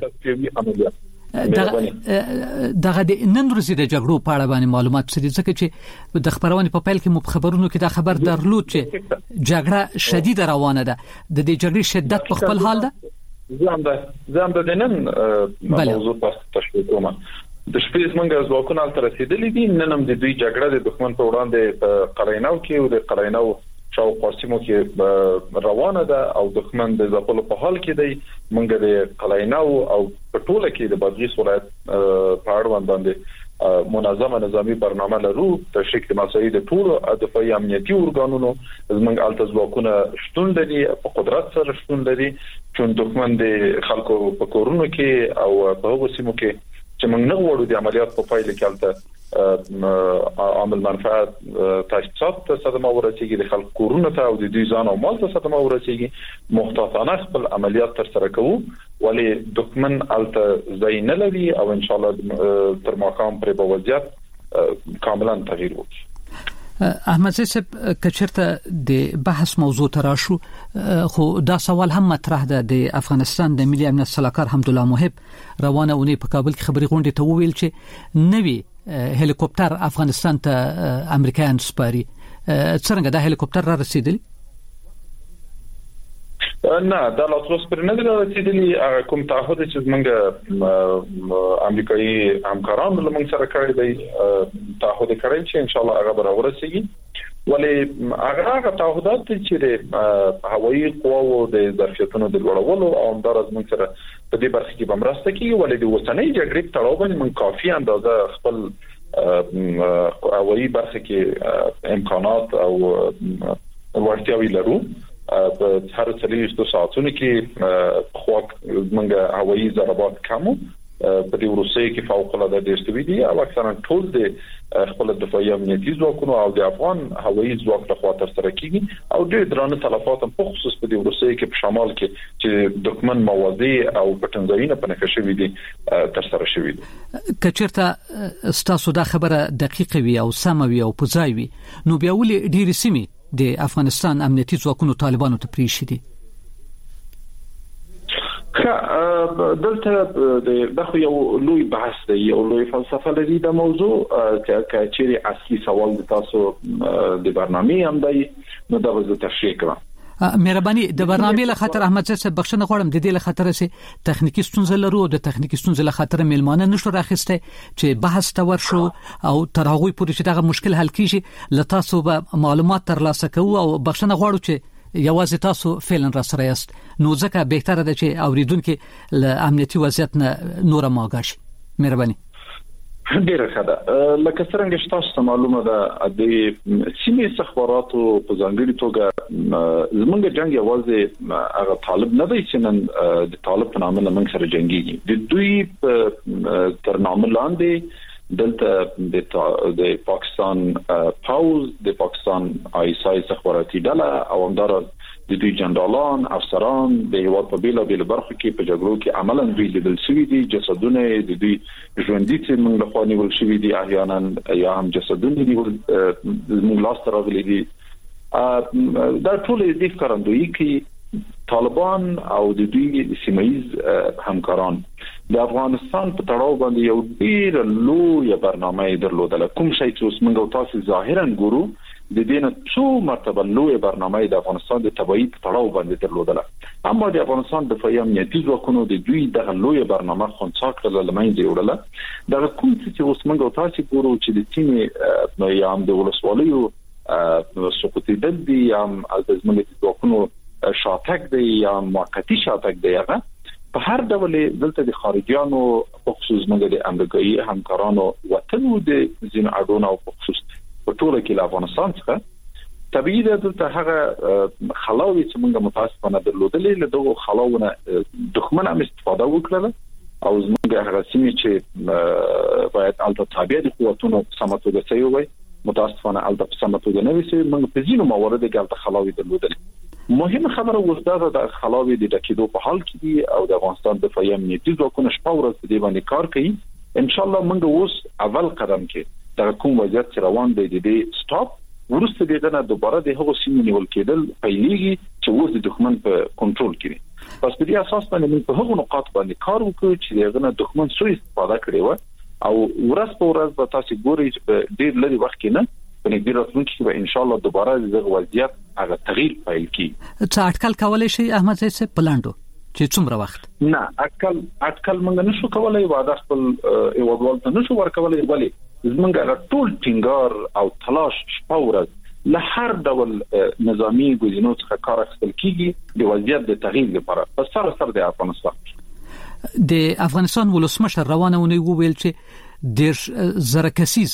Speaker 6: دغه د نن ورځې د جګړو په اړه باندې معلومات څه دي؟ ځکه چې د خبرونه په پیل کې مو خبرونو کې دا خبر درلود چې جګړه شدیده روانه ده. د دې جګړې شدت په خپل حال ده.
Speaker 17: زم د نن موضوع تشریح کوم. د شپې زمونږ ځواکونه تر رسیدلې دي. نن هم د دوی جګړه د دښمن په وړاندې په قلعینو کې او د قلعینو شاوخوا سیمو کې روانه ده او دښمن د ځپلو په حال کې دی. موږ د قلعینو او په ټوله کې د بادغیس ولایت په اړوند باندې منظمه نظامی برنامه لرو. د شکل مسایي د ټولو دفاعي امنیتي ارګانونو زموږ الته ځواکونه شتون لري، په قدرت سره شتون لري چې دښمن د خلکو په کورونو کې او په هغو سیمو کې چې موږ نه غواړو د عملیات په پایله کې الته عامل منفعت تاسیسات ته صدمه ورسیږي د خلکو کورونه ته او د دوی ځان او مال ته صدمه ورسیږي محتاطانه خپل عملیات تر سره کوو ولی دښمن الته ځای نه لري او ان شاء الله تر ماقام پر به وضعیت کاملا تغییر وکړي.
Speaker 6: احمد صاحب کچرته د بحث موضوع تراشو خو دا سوال هم مطرح ده د افغانستان د ملي امنیت سلاکار حمدالله محب روانه اونۍ په کابل کې خبري غونډه ته وویل چې نوی هلیکوپټر افغانستان ته امریکایان سپاري. څنګه دا هلیکوپټر را رسیدلی؟
Speaker 17: نه دا لا تر اوسه پر نه رسیدلی. کوم تعهد چې موږ امریکایي همکاران له موږ سره کړی دی تعهد کړی چې ان شاء الله هغه به ورسیږي ولی هغه تعهدات چې د هوایي قواو د ظرفیتونو د لوړولو او همدارس موږ سره په دې برخه کې بمرسته کیږي ولی د وسنۍ جګړې په تړاو باندې موږ کافي اندازه خپل هوایي برخه کې امکانات او ورتیاوي لرو. په هر 3 ساعتونو کې خو موږ هوایي ضربات کمو په دې روسي کې فوق العاده ډېر دي او اکثرا ټول د خپل دفاعي امنیتي ځواکونو او د افغان هوایي ځواک له خوا تر سره کیږي او ډېر درانه تلفات په خصوص په دې روسي کې په شمال کې چې دښمن موازی او پټنځایونه په نښه شوی دي تر سره شوی دي.
Speaker 6: کچرته ستاسو دا خبره دقیقه وي او سمه وي او پوزای وي نو بیا ولې ډېر سیمه د افغانستان امنیتي ځواکونو طالبانو ته پریښي دي؟
Speaker 17: دلته د یو لوی بحث دی یو لوی فلسفه لري د موضوع چې چیرې اصلي سوال د تاسو د برنامه هم دی نو دا به تشریح کړم.
Speaker 6: مهرباني د برنامه له خاطر احمد صاحب بخښنه غواړم د دې له خاطر چې تخنیکی ستونزې لرو د تخنیکی ستونزې له خاطر میلمانه نشو راخسته چې بحث ته ورشو او تر هغه پورې چې دا مشکل حل کیږي له تاسو به معلومات ترلاسه کوو او بخښنه غواړو چې یوازې تاسو فعلا را سره یاست نو ځکه بهتره ده چې اوریدونکو له امنیتي وضعیت نه نور ماګه شي. مهرباني.
Speaker 17: ډیره ښه ده. لکه څنګه چې تاسو معلومه ده د سیمې استخباراتو په ځانګړي توګه زمونږ جنگ یوازې هغه طالب نه دی چې نن د طالب په نامه موږ سره جنگيږي د دوی تر نامه لاندې دلته د پاکستان پاوز د پاکستان آیسای استخباراتي ډله او همدارس د دوی جنرالان افسران د هیواد په بیل برخو کې په جګړو کې عملاً دوی لیدل شوی دي جسدونه د دوی ژوندۍ چې موږ له خوا نیول شوی دي احیانا یا هم جسدونه دي موږ لاس راغلي دي. دا ټول دې ښکارندویي کوي طالبان او د دوی سیمایي همکاران د افغانستان په تړاو باندې یو ډیر لوی برنامه درلودل. کوم شی چې اوس موږ تاسو ظاهرا ګورو د دې نه څو مرتبه لوی برنامه د افغانستان د تبعیض په تړاو باندې درلودل اما د افغانستان د دفاعي امنیتي ځواکونو د دوی د لوی برنامه خنثی کړل لمنځه وړل. دا کوم چې اوس موږ تاسو ګورو چې د سیمې یا هم د ولسوالیو سقوطي د دي یا هم د زموږ ځواکونو شاتګ دی یا موقتی شاتګ دی هغه په هر ډول دلته د خارجيانو خصوص موږ د امریکایي همکارانو وطنو د زین اډونو او خصوص په ټوله کې افغانستان څخه طبيعي ده دلته هغه خلاوي چې موږ متاسفانه درلودلې له دغه خلاونه دښمن هم استفاده وکړه او موږ هغه سیمه چې باید البته تابع دي قوتونو سماتوګه سوي وي متاسفانه البته سماتوګه نه وي موږ په ځینو موارد کې البته خلاوي درلودلې. مهم خبره وزداده د خلاوي د ډکیدو په حال کې دي او د افغانستان د دفاعي امنیتي ځواکونو شپه ورځ په دې باندې کار کوي. ان شاء الله موږ اوس اول قدم کې د کوم وضعیت روان دی د سټاپ ورسته دغه نه دوباره د هغو سیمې نیول کېدل پیلېږي چې اوس د دښمن په کنټرول کې دي. پس په دې اساس باندې موږ په هغو نقاط باندې کار وکړو چې دغه نه دښمن سوء استفاده کړي و او ورځ په ورځ به تاسو ګورئ چې ډېر لري وخت کې نه په دې راتلونکي کې به ان شاء الله دوباره دغه وضعیت هغه تغییر پیل کړي.
Speaker 6: څه اټکل کولای شي احمد صاحب پلاندو چې څومره وخت؟
Speaker 17: نه اټکل موږ نشو کولای وعده خپل ایوادوال ته نشو ورکولای ولی زمونږ ټول ټینګار او تلاش شپه ورځ له هر ډول نظامی ګزینو څخه کار اخیستل کیږي د وضعیت د تغییر لپاره په سر د افغانستان.
Speaker 6: د افغانستان ولسمشر روانه ونی وویل چې ډیر زره کسیز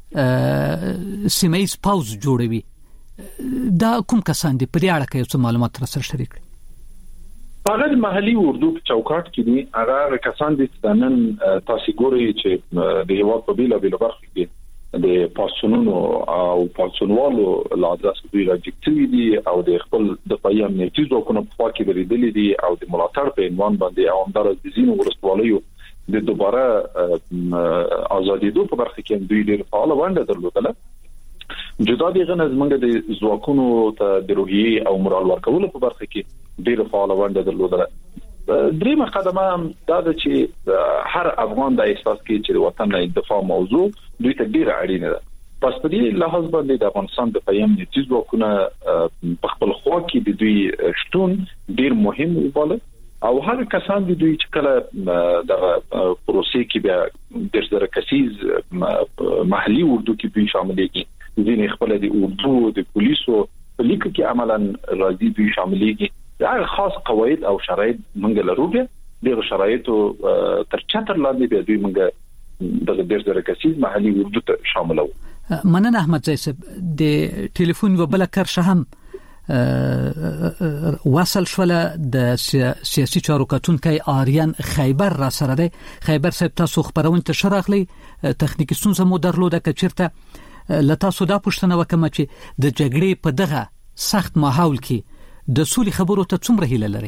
Speaker 6: سیمایي پاوز جوړوي. دا کوم کسان دي په دې اړه کې څه معلومات تر سره شریک کړئ؟
Speaker 17: هغه محلي اردو په چوکاټ کې دي هغه کسان دي چې نن تاسو ګورئ چې د هیواد په بیل برخو کې د پاسونونو او پاسونوالو لادرس دوی راځي دي او د خپل د پایم نیټیز وکړو په خوا کې بریدلې دي او د ملاتړ په عنوان باندې عوامدار د زینو ورستوالیو د دوباره ازادیدو په برخه کې دوی ډېر فعال ونده درلودله. جدا دي غنه زمونږ د ځواکونو ته د روحي او مورال ورکولو په برخه کې ډېر فعال ونده درلودله. دریمه قدمه دا ده چې هر افغان د احساس کې چې د وطن د دفاع موضوع دوی ته ډیره اړینه ده. پس په دې لحاظ باندې د افغانستان د پایم نیټیز وکونه په خپل خوا کې د دوی شتون ډیر مهم وباله او هر کسان د دوی چې کله د پروسې کې بیا د زر کسیز محلي اردو کې دوی شامل دي ځینې خپل د اردو د پولیسو په لیک کې عملاً راځي دوی شامل دي. دا خاص قواعد او شرایط منګ لرو دغه شرایطو تر چتر لاندې به دوی منګ د ډېر زره کسیز محلي اردو ته شاملو.
Speaker 6: مننه احمد زئی صاحب. د ټلیفون وبله کرشه هم وصل شوله د سیاسي چارو کتونکي آریان خیبر را سره دی. خیبر صاحب تاسو خبرونه ته شراغلی تخنیکی ستونزه مو درلوده که چیرته لته سودا پښتنه وکم چې د جګړې په دغه سخت ماحول کې د سولې خبرو ته څومره هیله لري؟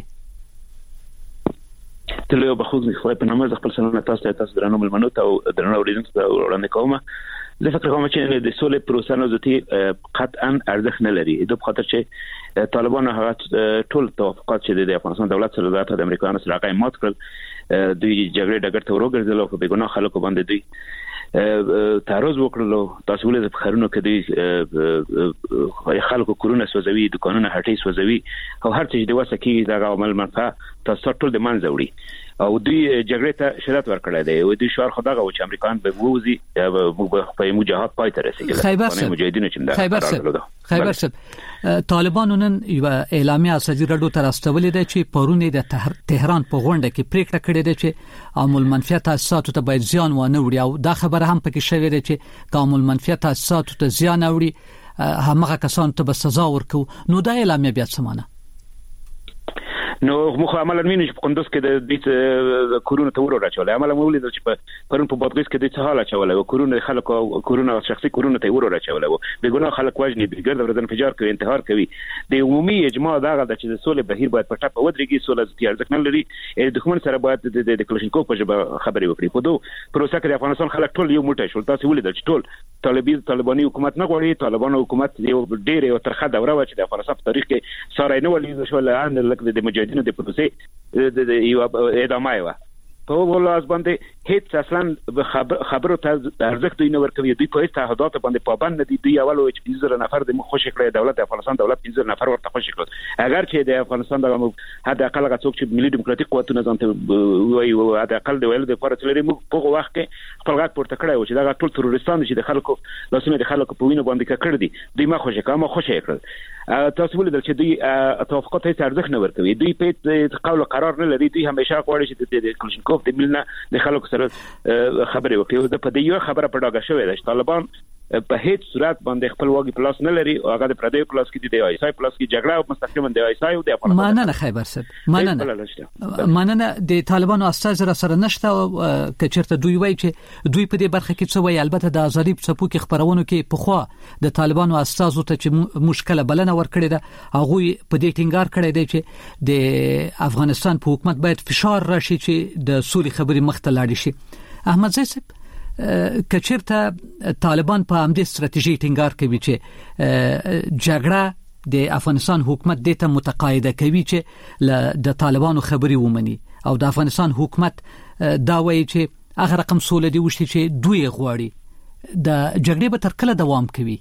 Speaker 21: تلو بخوز خو په نامه خپل سلام تاسو درنو ملمنو ته او درنو اوریدونکو ته وړاندې کوم. زه فکر کوم چې د سولې پروسه نه ذاتي قطعا ارزښت نه لري د خاطر چې طالبان هغه ټول توافقات چې د افغانستان دولت سره د امریکایانو سره راغی مات کړل. دوی جګړې ډګر ته ورغړل او په بیګناه خلکو باندې دوی تعرض وکړلو. تاسو ولې په خرونو کې دوی خلکو کورونه سوځوي د قانون هټي سوځوي او هر څه د وسه کې دا عمل منفعه تاسو ټول د منځ وړي او دوی جګړې ته شرط ورکړی دی او دوی شعار خدای غو چې امریکایان به ووزي په مجاهد پای ته رسیدل.
Speaker 6: خیبر صاحب طالبانو نن یو اعلامیه اساسي رډو تر استولې ده چې پرونی د تهران په غونډه کې پریکړه کړې ده چې عامل منفعه تاسیساتو ته باید زیان ونه وړي او دا خبره هم پکې شوې ده چې عامل منفعه تاسیساتو ته زیان وړي هغه کسان ته به سزا ورکو. نو دا اعلامیه بیا څه معنی؟
Speaker 21: نو مخ عمل مینه چې قندوز کې د دې کورونه ته ورو راچول عمل مولید چې په پرون په بادغیس کې د څه حاله چول او کورونه خلک کورونه شخصي کورونه ته ورو راچول او بګونه خلک واجنې بګرد ورته انفجار کوي انتحار کوي. د عمومي اجماع دغه د چې د سولې بهیر باید په ټاپه ودرېږي. سولې ځکه ارزښت نه لري. د دښمن سره باید د کلاشینکوف په ژبه خبرې وکړي. په دوه پروسه کې د افغانستان خلک ټول یو موټی شول. تاسو ولید چې ټول طالباني حکومت نه غواړي. طالبانو حکومت یو ډېر یو ترخه دوره و چې د افغانستان په تاریخ کې ساري نه ولې شو لعن لکه د مجاهدینو د پروسې د یو ادامه و په ولاس باندې هیڅ اصلا خبرو ته ارزښت دوی نه ورکوي. دوی په تعهدات باندې پابند دي. دوی اول او 15000 نفر د خوش کړی دولت افغانستان دولت 15000 نفر ورته خوش کړ. اگر چې د افغانستان د حد اقل غڅوک چې ملي دیموکراتیک قوتونه ځانته وایي او حد اقل د ویل د فرصت لري موږ په وخت کې خپل غږ پورته کړی او چې دا ټول تروریستان چې د خلکو لاسونه د خلکو په وینو باندې کړی دي دوی ما خوش کړل. تاسو ولید چې دوی توافقات هیڅ ارزښت نه ورکوي. دوی په قول قرار نه لري. دوی همیشه غواړي چې د کلاشینکوف د ملنا د خلکو سره خبرې وکړي. د په دې یو خبره په ډاګه شوې ده چې طالبان په هیڅ صورت باندې خپل واګي پلاس نه لري او هغه د پردیو پلاس کې دی آی سای پلاس کې جګړه او مستقیما د آی سای او د افغانستان.
Speaker 6: مننه خیبر صاحب. مننه د طالبانو استاذ سره نشته او کچرته دوی وایي چې دوی په دې برخه کې څه وایي. البته د ازادي په کې خبرونه کې په خوا د طالبانو استاذو ته چې مشکله بلنه ورکړي ده هغه په دې ټینګار کړی دی چې د افغانستان په حکومت باید فشار راشي چې د سولې خبرې مخ ته لاړ شي. احمد زئی صاحب کچرته طالبان په همدې ستراتیژي ټینګار کوي چې جګړه د افغانستان حکومت د ته متقاعده کوي چې د طالبانو خبري ومني او د افغانستان حکومت دا وایي چې هغه رقم سولې دی وشتي چې دوی غواړي د جګړې به تر کله دوام کوي.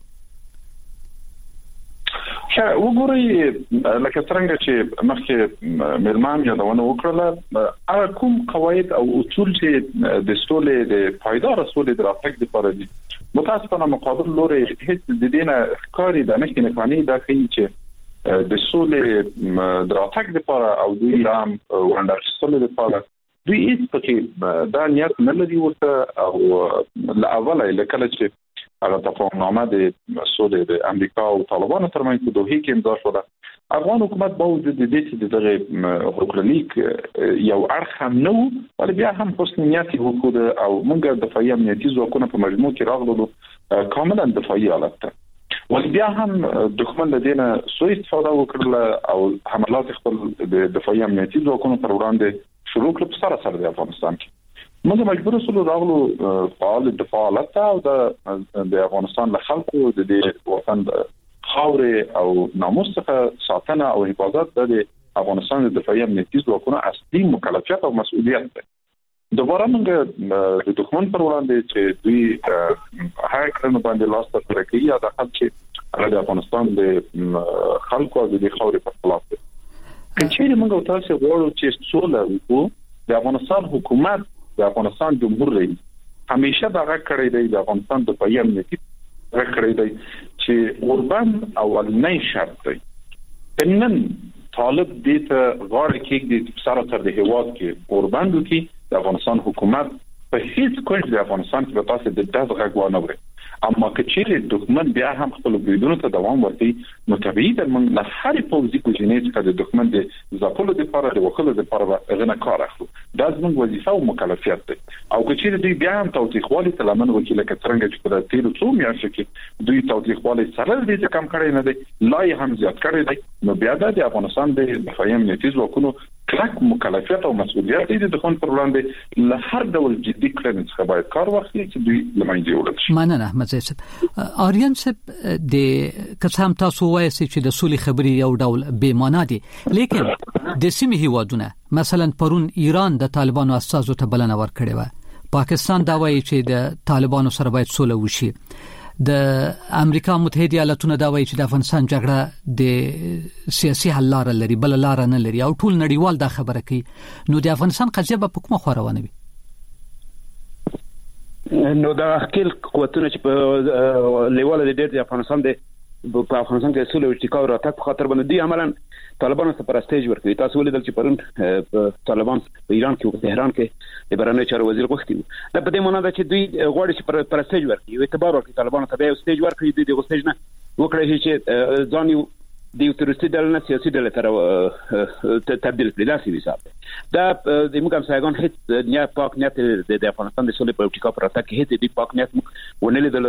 Speaker 17: وګورئ لکه څنګه چې مخکې ملمان یادونه وکړه هغه کوم قواعد او اصول چې د سولې د پایدار سولې د راتګ لپاره دي متاسفانه مقابل لوري هیڅ د دینه ښکاری د نشي نکوانی دا کوي چې د سولې د راتګ لپاره او دوی هم وندر سولې لپاره دوی هیڅ پکې دا نیت نه لري ورته او لا اوله لکه چې هغه تفاهمنامه د سولې د امریکا او طالبانو ترمنځ په دوحه کې امضا شوه. افغان حکومت باوجود د دې چې دغه غوښتنلیک یو اړخ هم نه و ولې بیا هم حسن نیت وکړ او موږ د دفاعي امنیتي ځواکونو په مجموع کې راغلو کاملا دفاعي حالت ده. ولې بیا هم دښمن له دینه سوء استفاده وکړه او حملات خپل د دفاعي امنیتي ځواکونو پر وړاندې شروع کړ په سره د افغانستان کې. موږ مجبور سولو راغلو فعال دفاع حالت او د افغانستان له خلکو د دې وطن خاورې او ناموس څخه ساتنه او حفاظت د افغانستان د دفاعي امنیتي ځواکونو اصلي مکلفیت او مسؤلیت ده. دوباره موږ د دښمن پر وړاندې چې دوی هغه کړنو باندې لاس ته راکړي یا د خلک چې د افغانستان د خلکو د خاورې په خلاف دي. کچېرې موږ تاسو غواړو چې سوله وکړو، د افغانستان حکومت د افغانستان جمهور رئیس همیشه دا کړی دی، د افغانستان د دفاعي امنیتي کړی دی چې اوربند اولنۍ شرط دی. نن طالب دې ته غواړي کې د سره تر د هیواد کې اوربند وکړي، د افغانستان حکومت په هیڅ کونج د افغانستان کې به تاسو د دغه غوښنه وکړي. اما کچېرې دښمن بیا هم خپل بریدونو ته دوام ورکړي، نو طبيعي د من له هر پوځي کوجنې څخه د دښمن د ځپلو لپاره د وکړو لپاره غنه کار اخلو. دا زموږ وظیفه او مکلفیت ده. او کچېرې دوی بیا هم توثیقوالي تلمن وکیل کترنګ چې په تیرو څو میاشتو کې دوی توثیقوالي سره دې کم کړی نه دی، لا یې هم زیات کړی دی. نو بیا د افغانستان د دفاعي امنیتي ځواکونو کلک مکلفیت او مسؤلیت دې د دښمن پر وړاندې له هر ډول جدي کړنې څخه باید کار واخلي چې دوی لمنځه وړل شي.
Speaker 6: مننه احمد زیات. آریان صاحب د کڅام تاسو وایي چې د سولې خبري یو ډول بے معنا دي، لیکن د سیمې هیوادونه مثلا پرون ایران د طالبانو اساسو ته بلنه ورکړې و، پاکستان دا وایي چې د طالبانو سره باید سوله وشي، د امریکا متحده ایالاتونو دا وایي چې د افغانستان جګړه د سیاسي حل لار لري، بل لار نه لري، او ټول نړیوال دا خبره کوي. نو د افغانستان قضیه په کومه خوا روانه وي؟
Speaker 21: نو دا خپل قوتونه چې په لیواله د ډېر د افغانستان په افغانستان کې سولې او ټیکاو راتګ په خاطر باندې دی عملاً طالبانو ته پر سټیج ورکړي. تاسو ولیدل چې پرون طالبان په ایران کې او په تهران کې د بهرنیو چارو وزیر غوښتي دا په دې معنی ده چې دوی غواړي چې پر سټیج ورکړي، اعتبار ورکړي طالبانو ته، به سټیج ورکړي د سټیج نه وکړي چې ځان یو د یو ترورستي ډله نه سیاسي ډله تر تبدیل کړي. دا څه حساب ده؟ دا د موږ هم سایګون هیڅ نه پاک نیت د افغانستان د سولې په ټیکا پر راته کې هیڅ د پاک نیت ونلې د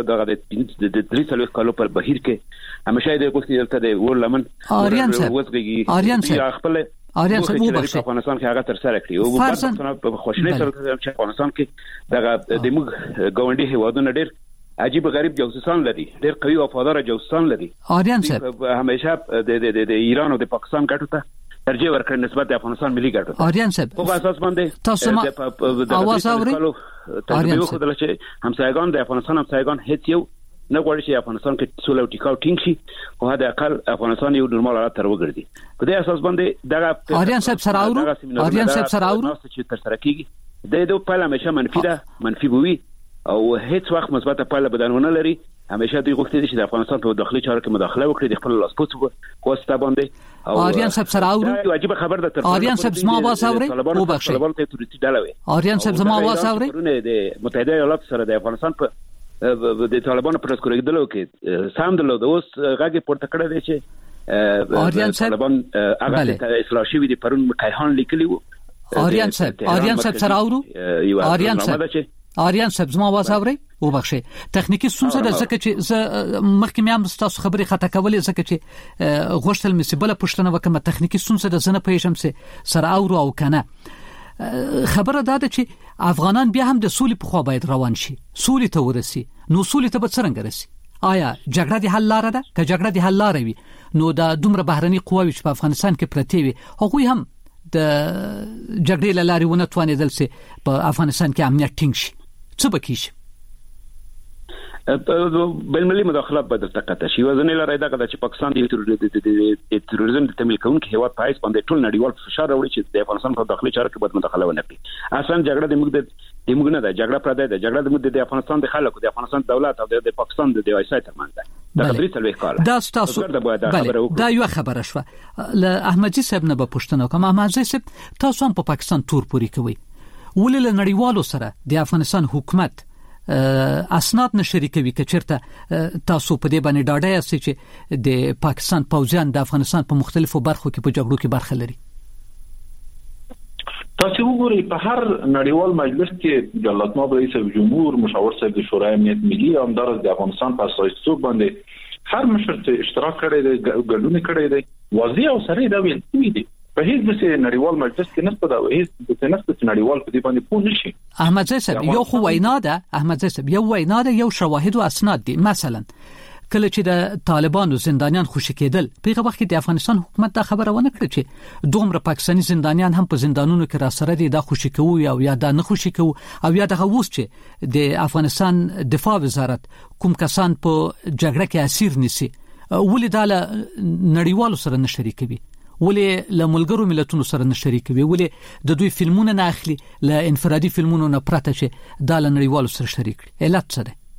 Speaker 21: 3 کالو پر بهیر کې همیشه د کوستي دلته د ورلمن
Speaker 6: آریان صاحب
Speaker 21: خپل آریان صاحب وبخښه افغانستان کې هغه تر سره کړی او په خوشاله سره چې افغانستان کې دغه د موږ ګاونډي هیوادونه ډېر عجیب غریب جاسوسان لري، ډېر قوي وفادار جاسوسان لري.
Speaker 6: آریان صاحب
Speaker 21: همیشه د ایران او د پاکستان ګټو ته ترجیح ورکړي نسبت د افغانستان ملي ګټو ته.
Speaker 6: آریان صاحب
Speaker 21: په اساس باندې
Speaker 6: تاسو ما اواز اورئ؟
Speaker 21: آریان صاحب چې همسایگان د افغانستان همسایگان هیڅ یو نه غواړي چې افغانستان کې سوله او ټیکاو ټینګ شي، او هدا اقل افغانستان یو نورمال حالت تر وګرځي. په دې اساس باندې دغه
Speaker 6: آریان صاحب سره اورو
Speaker 21: چې تر سره کیږي د دوه پاله همیشه منفي ده، منفي بوي او هیڅ وخت مثبت پاله بدلونه لري. همیشه دوی غوښتي چې د افغانستان په داخلي چارو کې مداخله وکړي، د خپل لاسپوڅ کوسته باندې.
Speaker 6: آریان صاحب سره اورو؟
Speaker 21: واجب خبر ده.
Speaker 6: آریان صاحب زما आवाज اوري؟ وبخښئ
Speaker 21: طالبان ته تورستي ډله وي.
Speaker 6: آریان صاحب زما आवाज اوري؟
Speaker 21: د متحده ایالاتو سره د افغانستان په د طالبانو پر اسکورېدلو کې سم د اوس غږی پورته کړی دی چې
Speaker 6: آریان صاحب
Speaker 21: طالبان هغه اصلاح شوی دی. پرون کایهان لیکلی وو.
Speaker 6: آریان صاحب سره اورو؟ آریان صاحب زما आवाज اوري؟ وبخښئ تخنیکی ستونزه ده، ځکه چې زه مخکې مې هم تاسو خبرې خطا کولې، ځکه چې غوښتل مې سبله پښتنه وکم. تخنیکی ستونزه ده، زنه پېښم سره اورو او کنه. خبره ده چې افغانان بیا هم د سولې په خوا باید روان شي، سولې ته ورسي. نو سولې ته به څنګه رسي؟ آیا جګړه د حل لار ده؟ که جګړه د حل لار وي نو د دومره بهرني قواوی چې په افغانستان کې پرتی وي هغوی هم د جګړې لارې ونه توانېدل چې په افغانستان کې امنیت ټینګ شي. څه به کیږي؟
Speaker 21: بین‌المللي مداخلات باید تقاطع شي. وزنه لري دا چې پاکستان د تروریزم د تمویل کوونکي هیواد په حیث باندې ټول نړیوال فشار راوړي چې د افغانستان په داخلي چارو کې باید مداخله ونه کړي. اصلا جګړه د موږ نه ده، جګړه پردې ده. جګړه د افغانستان د خلکو، د افغانستان دولت او د پاکستان د دیوایسای ترمنځ ده. دا خبرې څلوي کار
Speaker 6: دا تاسو دا یو خبره شوه. له احمدجي صاحب نه به پوښتنه کوم. احمدجي صاحب تاسو هم په پاکستان تور پوری کوي، ولې له نړیوالو سره د افغانستان حکومت اسناد نشری کوي؟ که چیرته تاسو په دې باندې ډاډه یاست چې د پاکستان پوځیان د افغانستان په مختلفو برخو کې په جګړو کې برخه لري؟
Speaker 17: تاسو وګورئ په هر نړیوال مجلس کې جلالتمآب رئیس جمهور مشاور صاحب د شورای امنیت ملي او همدارس د افغانستان په اساسي باندې هر مشر ته اشتراک کړی دی ګډون کړی دی واضح او سره دا ویل کیږي دي په هیڅ څه نړیوال مجلس کې نشته دا هیڅ څه نشته نړیوال په دې باندې پوه نشي.
Speaker 6: احمد زی صاحب یو خو وینا ده احمد زی صاحب یو وینا ده یو شواهد او اسناد دي. مثلا کله چې د طالبانو زندانیان خوشی کېدل په وخت کې د افغانستان حکومت دا خبره ونه کړه چې دومره پاکستاني زندانیان هم په زندانونو کې را سره دي دا خوشی کوي او یا دا نه خوشی کوي او یا دغه ووس چې د افغانستان دفاع وزارت کوم کسان په جګړه کې اسیر نیسي ولې دا نړیوالو سره نه شریکوي ولې له ملګرو ملتونو سره نه شریکوي ولې د دوی فلمونه نه اخلي له انفرادي فلمونو نه پرته چې دا له نړیوالو سره شریک کړي علت څه ده؟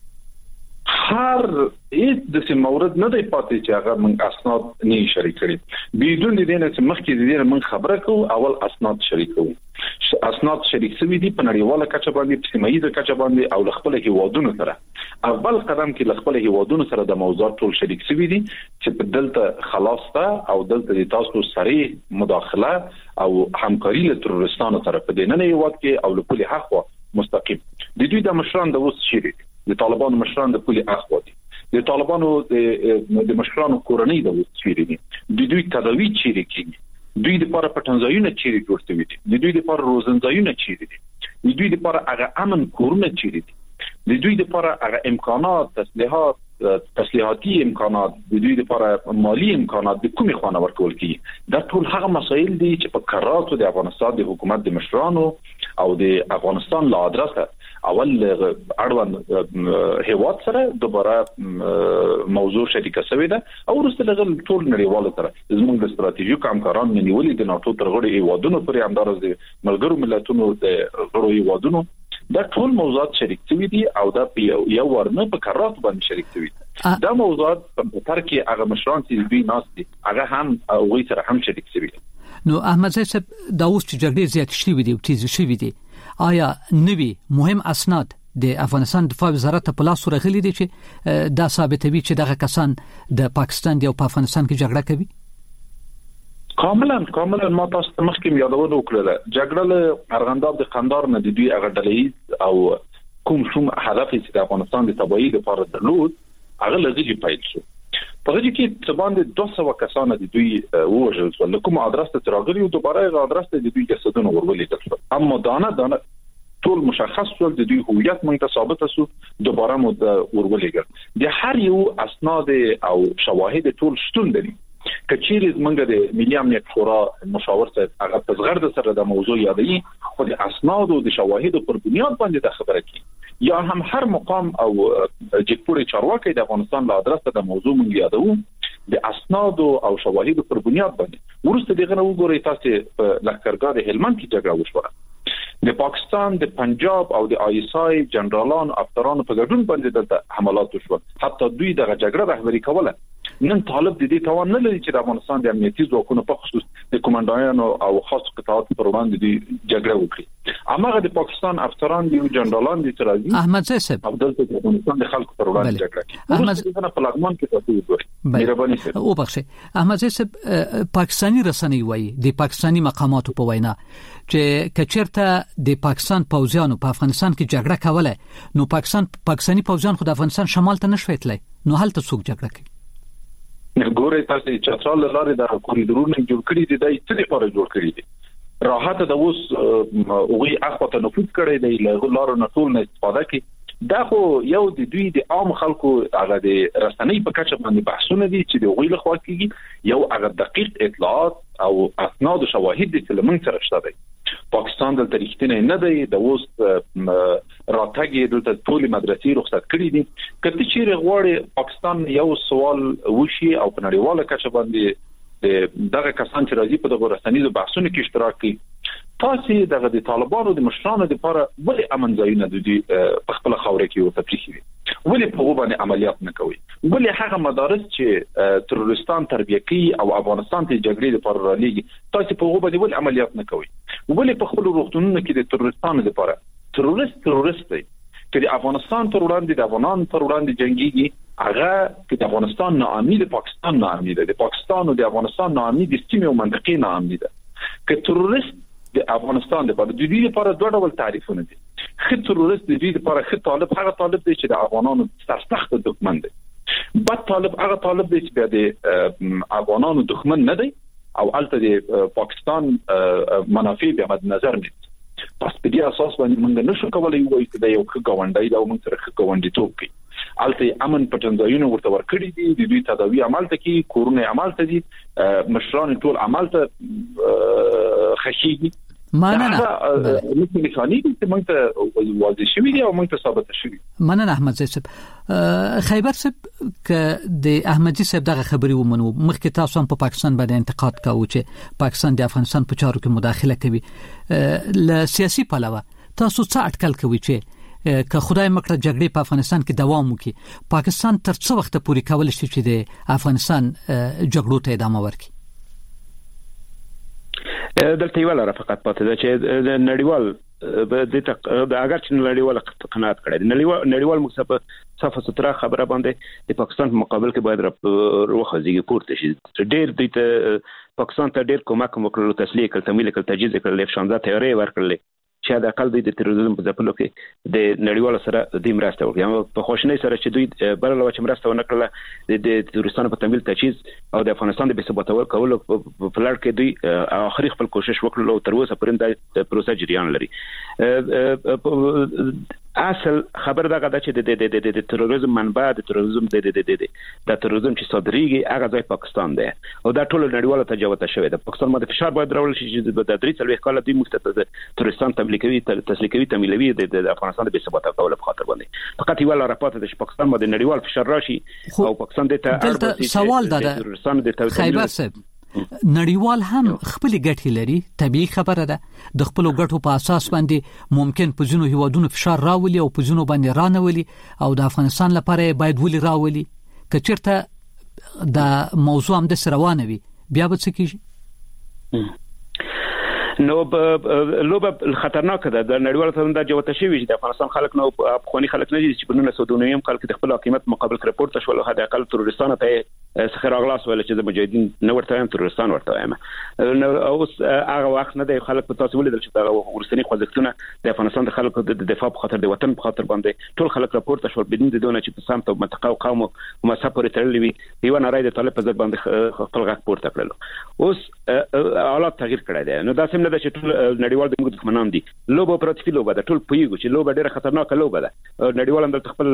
Speaker 17: هر هیڅ د سیم مورد نه دی پاتې چې هغه موږ اسناد نه شریک کړي بدون دې نه چې مخکې دې موږ خبره کوو اول اسناد شریک کوو اسناد شریک شوي دي په نړیواله کچه باندې په سیمایي کچه باندې او خپل هیوادونو سره اول قدم کې خپل هیوادونو سره د موضوع ټول شریک شوي دي چې په دلته خلاص ده او دلته د تاسو سره مداخله او همکاري له تروریستانو سره په دې نه یوات کې او له کل حق مستقیم د دوی د مشران د وس شریک د طالبانو مشران د پولي اخوا دي د طالبانو د مشرانو کورنۍ د وسیری دي د دوی تداوی چیرې کیږي دوی د لپاره پټنځایونه چیرې جوړ شوي دي د دوی د لپاره روزنځایونه چیرې دي د دوی د لپاره هغه امن کورونه چیرې دي د دوی د لپاره هغه امکانات تسلیحاتي امکانات د دوی د لپاره مالی امکانات د کومې خانه ورکول کیږي دا ټول هغه مسایل دي چې په قراراتو د افغانستان د حکومت د مشرانو او د افغانستان له ادرسه اول اړوند هیواد سره دوباره موضوع شریکه شوې ده او وروسته لږ ټول نړیوال سره زموږ د استراتیژیک همکارانو نیولې د ناتو تر غړي هیوادونو پورې همدارس د ملګرو ملتونو د غړو هیوادونو دا ټول موضوعات شریک شوي دي او دا یو ورنه په قرارات باندې شریک شوي دي دا موضوعات په تر کې هغه مشران چې دوی ناس دي هغه هم او سره هم شریک شوي دي.
Speaker 6: نو احمد زی صاحب دا اوس چې جګړې زیات شوي دي او تیز شوي دي آیا نوی مهم اسناد د افغانستان دفاع وزارت په لاس ورغلي دي چې دا ثابتوي چې دغه کسان د پاکستان دی او په افغانستان کې جګړه کوي؟
Speaker 17: کاملا ما تاسو ته مخکې یادونه وکړه جګړه له ارغنداب د قندار نه د دوی هغه ډلې او کوم هدف چې د افغانستان د تبعیض لپاره درلود هغه لږی پیل شو په دې کې څه باندې 200 کسان د دوی وژل شو لکه کوم ادرس ته راغلي او دوباره هغه ادرس ته د دوی جسدونه ورولېدل شو اما دانه ټول مشخص شول د دوی هویت موږ ته ثابت شو دوباره مو ورولېږي د هر یو اسناد او شواهد ټول شتون لري کچېری زمونږ د ملي امنیت شورا مشاور صاحب هغه په زغرد سره د موضوع یادوي خو د اسناد او د شواهد پر بنیاد باندې د خبره کی یا هم هر مقام او جګپوري چارواکي د افغانستان له ادرسه د موضوع مونږ یادو د اسناد او شواهد پر بنیاد باندې ورسته دغه وګورئ تاسو په لښکرګاه د هلمند کې جګړه وشوه د پاکستان د پنجاب او د آی اس آی جنرالان افسرانو په ګډون باندې د حملات وشول حتی دوی د جګړه رهبری کوله نن طالب د دې توان نه لري چې د افغانستان د امنیتي ځواکونو په خصوص د کمانډایانو او خاص قطاعات پر وړاندې د جګړه وکړي اماغه د پاکستان افسران دي جنرالان دي ترازی
Speaker 6: احمد زی صاحب
Speaker 17: او دلته د افغانستان د خلکو پر وړاندې جګړه کوي احمد په لغمان کې تاسو وګورئ مهرباني سره
Speaker 6: او بخښه احمد زی صاحب پاکستانی رسنۍ وایي د پاکستانی مقاماتو په وینا چې کچرته د پاکستان پوځیانو په افغانستان کې جګړه کوله نو پاکستانی پوځیان خو د افغانستان شمال ته نشوي تللی نو هلته څوک جګړه کوي؟
Speaker 17: ګورې تاسو چې چترال لاره د کوریډورونو جوړ کړی دي د څه لپاره جوړ کړی دي راحت د اوس اوغي اخوته نفوذ کړی دی له لارو نه ټول نه استفاده کوي دا خو یو د دوی د عام خلکو هغه د رسنۍ په کچه باندې بحثونه دي چې د اوغي له خوا کیږي یو هغه دقیق اطلاعات او اسناد او شواهد د لمن سره شته دی پاکستان دلته رښتینی نه دی د اوس راتګي دلته ټول مدرسې رخصت کړې دي کله چې غواړي پاکستان یو سوال وشي او په نړیواله کچه باندې دغه کسان چې راځي په دغه رسنیزو بحثونو کې اشتراک کوي تاسو دغه د طالبانو د مشرانو لپاره ولې امن ځایونه د دې په خپل خوره کې ورته پریښي ولې په باندې عملیات نه کوي ولې هغه مدارس چې تروریستان تربیه کوي او افغانستان ته جګړې لپاره رالیږي تاسو په باندې ولې عملیات نه کوي ولې په خپل روغتونونو کې د تروریستانو لپاره تروریست دی چې د افغانستان پر وړاندې د افغانان پر وړاندې جنگيږي هغه چې د افغانستان نه امید پاکستان نه امید د پاکستان او د افغانستان نه امید د سیمې او منطقې نه امید که تروریست د افغانستان لپاره د دې لپاره دوه ډول تعریفونه دي. خې تروریست د دې لپاره خې طالب هغه طالب دی چې د افغانانو سرسخت دښمن دی. بد طالب هغه طالب دی چې د افغانانو دښمن نه دی او البته د پاکستان منافع به مد نظر نیسي. پس په دې اساس باندې موږ نشو کولای وایو چې دا یو ښه ګاونډی دا موږ سره ښه ګاونډي توپ کوي. البته امن پټنځایونه ورته ورکړي دي، د دوی تداوی عمل ته کوي، کورونه عمل ته دي، مشران ټول عمل ته خشيږي.
Speaker 6: مننه
Speaker 17: میخاني چې موږ ته واضح شوی دی او موږ ته ثابت شوی.
Speaker 6: مننه احمد صاحب. خیبر صاحب ک د احمدي صاحب دغه خبري ومنو مخکې تاسو هم په پاکستان باندې انتقاد کاوه چې پاکستان د افغانستان په چارو کې مداخله کوي. ل سیاسي پلوه تاسو څه اټکل کوي چې که خدای مکړه جګړې په افغانستان کې دوام وکړي پاکستان تر څو وخت پورې کولای شي چې د افغانستان جګړو ته ادامه ورکړي؟
Speaker 21: دلته یو لاره فقط پاتې ده چې د نړیوال د اگر چې نړیوال قناعت کړي نړیوال مکتب صفه ستره خبره باندې د پاکستان په مقابل کې باید وروخځي پورته شي. ډېر د پاکستان ته ډېر کومک وکړل، تسلیه کړل، تمویل کړل، تجهیز کړل، شانزه تیاری ورکړل چې د اقل د تروریزم په ځپلو کې د نړیوال سره د مرسته وکړي. په خوشنۍ سره چې دوی بل له چې مرسته ونکړه د تروریستانو په تمویل تجهیز او د افغانستان د بثباتول کولو په لړ کې دوی اخري خپل کوشش وکړل او تر اوسه پرې د پروسه جریان لري. اصل خبر دغه د چې د تروریزم منبع د تروریزم د تروریزم چې صادریږي هغه ځای پاکستان دی او دا ټول نړیواله تجاوز شوی د پاکستان باندې فشار باید راول شي چې د 3 کال د مختلف تروریستان تسلیکوي تمویلوي د افغانستان د بثبات کولو په خاطر باندې فقط یو راپورټ د پاکستان باندې نړیوال فشار راشي او پاکستان د
Speaker 6: ته سوال ده خیبر صاحب نړیوال هم خپل ګټې لري، طبيعي خبره ده. د خپل ګټو په اساس باندې ممکن په ځینو هیوادونو فشار راولي او په ځینو باندې رانولي او د افغانستان لپاره باید ولي راولي. که چیرته د موضوع هم د روانه وي بیا به څه کیږي؟
Speaker 21: نو لوبه خطرناک ده. د نړیوال ته د جوته شوی چې د افغانستان خلک نو افغاني خلک نه دي چې په 1999 کال کې د خپل حکومت مقابل راپورټ شول او د اقل تروریستانو ته څخه راغلاس ویل چې د مجاهدین نو ورته هم تروریستان ورته وایم. نو اوس هغه وخت نه د خلک په تاسو ولیدل چې د ورسنی خوځښتونه د افغانستان د خلکو د دفاع په خاطر د وطن په خاطر باندې ټول خلک راپورټ شول بدون د دونه چې په سمت او منطقه او قوم او مذهب پورې تړلې وي. یو نړۍ د طالب په ځای باندې خپل غږ پورته کړل. اوس حالات تغییر کړی دی. نو دا سم نه ده چې ټول نړیوال د موږ دښمنان دي. لوبه پراتفي لوبه ده. ټول پویګو چې لوبه ډیره خطرناکه لوبه ده. نړیوال هم خپل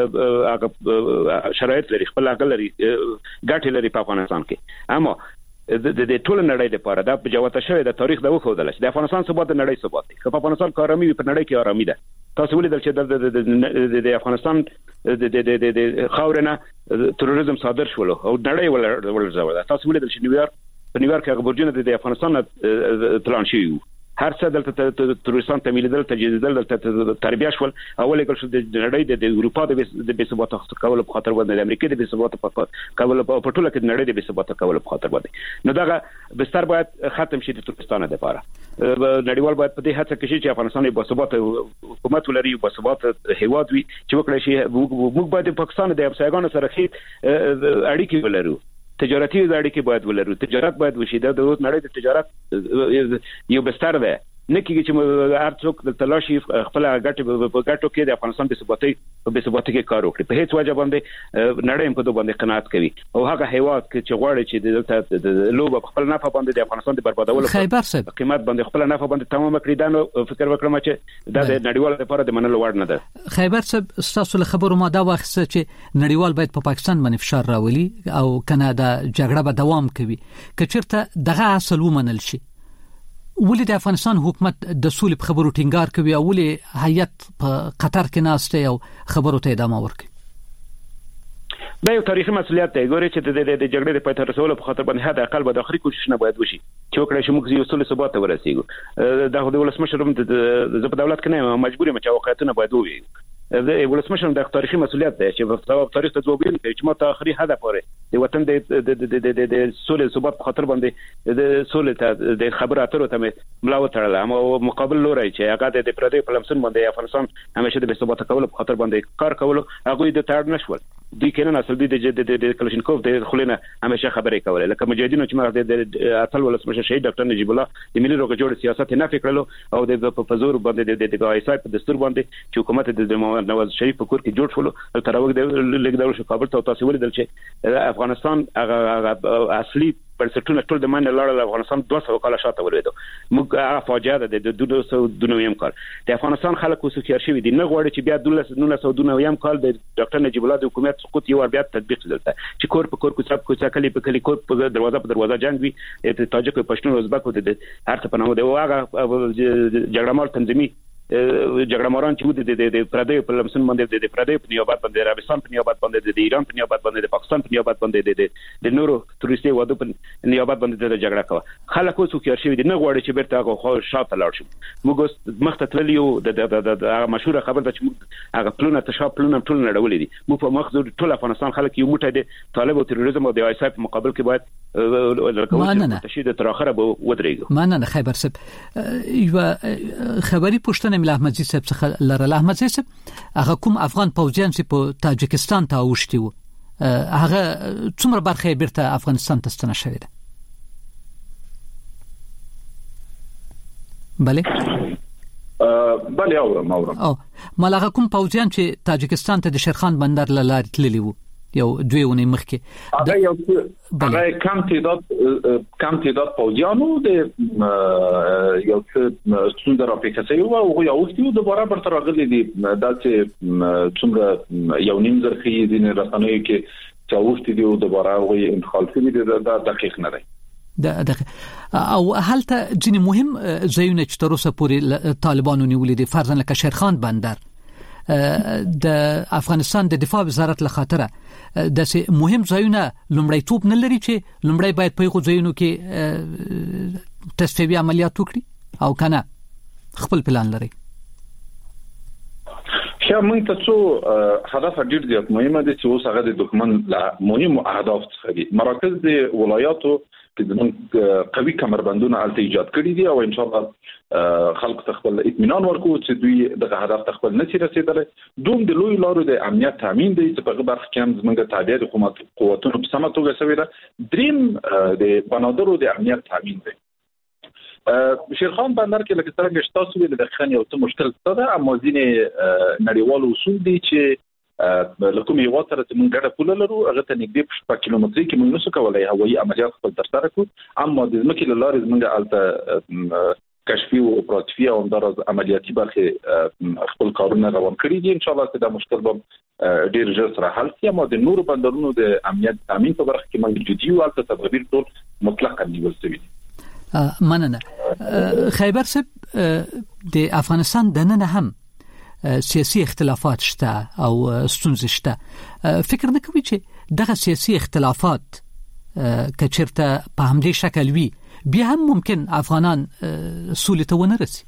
Speaker 21: شرایط لري، خپل عقل لري، ګټه لري په افغانستان کې. اما د ټول نړۍ لپاره دا په جوته شوی د تاریخ د وښودل چې د افغانستان ثبات د نړۍ ثبات دی. په افغانستان کارامي په نړۍ کې آرامي ده. تاسو ولیدل چې د افغانستان د خاورنه تروریزم صادر شول او نړۍ ولرزول. تاسو ولیدل چې نیویارک هغه برجونه د افغانستان تلان شوی هر څه دلته تروریستان تمویلېدل، تجهیزېدل، دلته تربیه شول. اول کې شو د نړۍ د اروپا د بثبات کولو په خاطر باندې د امریکا د بثبات کولو په ټوله کې د نړۍ د بثبات کولو په خاطر باندې. نو دغه بستر باید ختم شي د تروریستانو لپاره. نړیوال باید په دې هڅه کې شي چې افغانستان یو بثبات حکومت ولري، یو بثبات هیواد وي چې وکړي شي. موږ باید پاکستان د همسایګانو سره ښې اړیکې ولرو، تجارتي اړیکې باید ولرو، تجارت باید وشي. د نړۍ د تجارت یو بستر ده. نه کېږي چې هر څوک د تلاشي خپل ګټه په ګټو کې د افغانستان په ثباتي کې کار وکړي. په هیڅ وجه باندې نړۍ هم په دوه باندې قناعت کوي او هغه هیواد چې غواړي چې د لوبه خپل نفع باندې د افغانستان د بربادولو قیمت باندې خپل نفع باندې تمام کړی. دا نو فکر وکړم چې دا د نړیوال لپاره د منلو وړ نه ده.
Speaker 6: خیبر صاحب تاسو له خبرو ما دا واخیسته چې نړیوال باید په پاکستان باندې فشار راولي او کنه دا جګړه به دوام کوي. که چیرته دغه اصل ومنل شي ولې د افغانستان حکومت د سولې په خبرو ټینګار کوي او ولې هیئت په قطر کې ناشته او خبرو ته ادامه ورکوي؟
Speaker 21: دا یو تاریخي مسؤلیت دی. ګوري چې د جګړې د پای ته رسولو په خاطر باندې حد اقل به د اخري کوشش نه باید وشي چې وکړي چې موږ یو سولې ثبات ته ورسېږو. دا د ولسمشر هم د دولت کې نه مجبور یم چې واقعیتونه باید ووایي. د ولسمشر د تاریخي مسؤلیت دی چې په تاریخ ته ځوابین کوي چې ما ته اخري هدف پورې د وطن د سولې ثبات په خاطر باندې د سولې ته د خبرو اترو ته ملا وتړل اما مقابل لوري چې هغه د پردي په لمسن باندې افغانستان همیشه د ثبات کولو په خاطر باندې کار کولو هغه د تاړ نشول دوی کینن اصل د کلاشینکوف د خلینه همیشه خبرې کولې لکه مجاهدینو چې ما د اتل ولسمشر شهید ډاکټر نجیب الله د ملي روغ جوړ سیاست نه فکرلو او د پزور باندې د آی اس آی په دستور باندې چې حکومت د نواز شریف په کور کې جوړ شول تر هغه د لګدل شو کابل ته تاسو ولیدل چې افغانستان هغه اصلي پرسټونه ټول د منډه لاړل افغانستان 200 کال شاته ولويدو موږ هغه فاجعه ده د 200 کال د افغانستان خلک اوس خيار شوی دي نه غواړي چې بیا 1909 کال د ډاکټر نجیب الله د حکومت سقوط یو بیا تطبیق دلته چې کور په کور کوڅه کلی په کلی کور په دروازه جنگ وي تاجک پښتون ازبک د هر څه په نامه دی هغه جګړه مال تنظیمي جګړه ماران چې د پردي په لمسن باندې د پردي په نیابت باندې د عربستان په نیابت باندې د ایران په نیابت باندې د پاکستان په نیابت باندې د نورو تروریستي وادو په نیابت باندې د جګړه کوي خلک اوس خو شوی دي نه غواړي چې بیرته هغه خو شاته لاړ شي موږ مخته تللیو د مشهور خبر د چې هغه پلونه تشاب پلونه ټول نړولې دي موږ په مخزور ټول افغانستان خلک یو موټی دي طالب او تروریزم او د آی اس آی په مقابل کې باید تشدید تر اخره به ودرېږي
Speaker 6: مانه خیبر صاحب یو خبري پښتنه مل احمد زی صاحب څخه لره احمد زی صاحب هغه کوم افغان پوځیان چې په تاجکستان ته اوښتي وو هغه څومره برخه بیرته افغانستان ته ستنه شوې ده
Speaker 17: بله اورم
Speaker 6: او ملغه کوم پوځیان چې تاجکستان ته د شیرخان بندر لاره تللی وو یو دوی ونی مخکې
Speaker 17: هغه یو کم تعداد پوځیانو د یو څومره افریقا یو او یو وختي دوباره برته راغلي دي داسې څومره یو نیم زرخي دي نه رسنوي کې چې وختي دی دوباره وي انتقال شوی دی دا دقیق نه دی
Speaker 6: او هلته ځینې مهم ځایونه چې تر اوسه پورې طالبانو نیولې دي فرضاً لکه شیرخان بندر د افغانستان د دفاع وزارت له خاطره د مهم ځایونه لومړی توپ نه لري چې لومړی باید په یو ځایونو کې تصفیوي عملیات وکړي او کنه خپل پلان لري
Speaker 17: چې موږ ته څو هدف ډیر زیات مهمه دي چې اوس هغه د دښمن له مهمو اهداف څخه دي مراکز د ولایاتو چې زموږ قوي کمربندونه الته ایجاد کړی دي او ان شاء الله خلک خپل اطمینان ورکو چې دوی دغه هدف خپل نشي رسیدلی دوم د لوی لارو د امنیت تامین دی چې په برخه کې زموږ تابع حکومت قوتونو په سمه توګه سوي ده دریم د بنادرو د امنیت تامین دی شیرخان بندر کې لکه څنګه شتاسو ویل د خان یو څه مشکل ده اما ځینې نړیوال اصول دي چې لکه یو وخت چې موږ ګډه پوله لرو هغه ته نږدې په کیلومتري کې موږ نشو کولای هوایي عملیات خپل ترسره کړو اما د ځمکې له لارې موږ الته کشفي او اپراتیفي او همدارس عملیاتي برخه خپل کارونه روان کړی دي ان شاء الله چې دا مشکل به ډیر ژر سره حل شي اما د نورو بندرونو د امنیت تامین په برخه کې موږ جدي او الته تدابیر ټول مطلقاً نیول شوي دي
Speaker 6: مننه خیبر صاحب د افغانستان دننه هم سیاسي اختلافات شته او ستونزې شته فکر نه کوي چې دغه سیاسي اختلافات کچرته په همدې شکل وي بیا هم ممکن افغانان سولې ته ونه رسي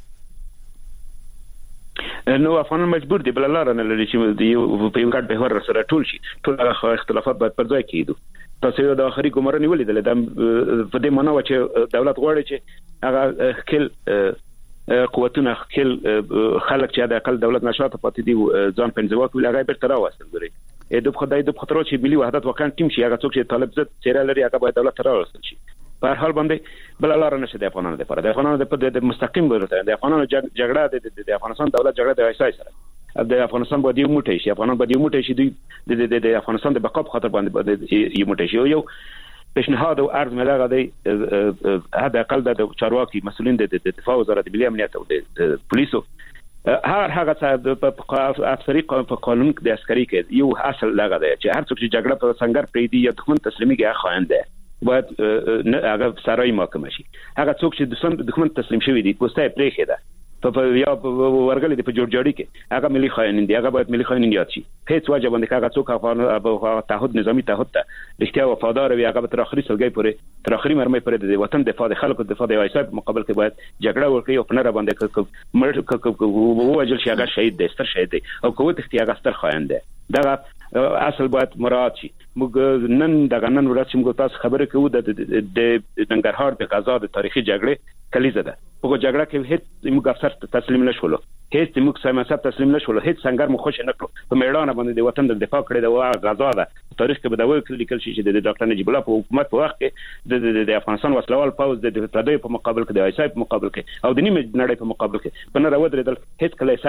Speaker 21: نو افغانان مجبور دي بل لار نه لري چې په یو ګډ بهور سره ټول شي ټول هغه اختلافات باید پر ځای کېدو تاسو د اخري ګمرنې ولیدل د په دې معنی چې دولت غواړي چې هغه خپل قوتونه خپل خلک چې د اقل دولت نشاته پاتې دي ځان پنځوات ویل هغه پر تراوستل دري د خدای د خطر چې ملي وحدت واقعا ټیم شي هغه څوک چې طالب زت چیرې لري هغه باید دولت تراوستل شي په هر حال باندې بل لار نشي د افغانانو لپاره د افغانانو د مستقیم ورته د افغانانو جګړه د افغانستان دولت جګړه د ایسای سره د افغانستان باندې یو موټی شي افغانان باندې یو موټی شي د افغانستان د بقا خاطر باندې یو موټی شي یو پیشنهاد او عرض ملغه دی هدا اقل د چارواکي مسؤلین د دفاع وزارت ملي امنیت او د پولیسو هغه څه په افسری په قانون د عسکري کې یو اصل لغه دی چې هر څوک چې جګړه په څنګه پریدي یا دښمن تسلیمي کې خائن دی باید هغه سرای محاکمه شي هغه څوک چې دښمن تسلیم شوی دی پوسټه پرې خېده په یا ورګلې په جوړجاړي کې هغه ملي خاين دي هغه باید ملي خاين یاد شي هیڅ وجه باندې هغه څوک افغان تعهد نظامی تعهد ته رښتیا وفادار وي هغه تر اخري سلګي پورې تر اخري مرمۍ پورې د وطن دفاع د خلکو دفاع د ایساب مقابل کې باید جګړه وکړي او په نره باندې ووجل شي هغه شهید دی ستر شهید دی او کوه تختی هغه ستر خاين دی دا اصل باید مراعات شي موږ نن ورځ موږ تاسو خبرې کوو د ننګرهار د غزا د تاریخي جګړې کلیزه ده په جګړه کې هیڅ موږ افسر تسلیم نشولو هیڅ موږ سماسب تسلیم نشولو هیڅ څنګه مو خوش نه کړو په میدان باندې د وطن د دفاع کړې د غزا ده تاریخ کې به دا وایي لیکل شي چې د ډاکټر نجیب الله په حکومت په وخت کې د افغانستان وسلوال پوز د پردیو په مقابل کې د ایسای په مقابل کې او د نیمه نړۍ په مقابل کې په نړۍ ودرېدل هیڅ کله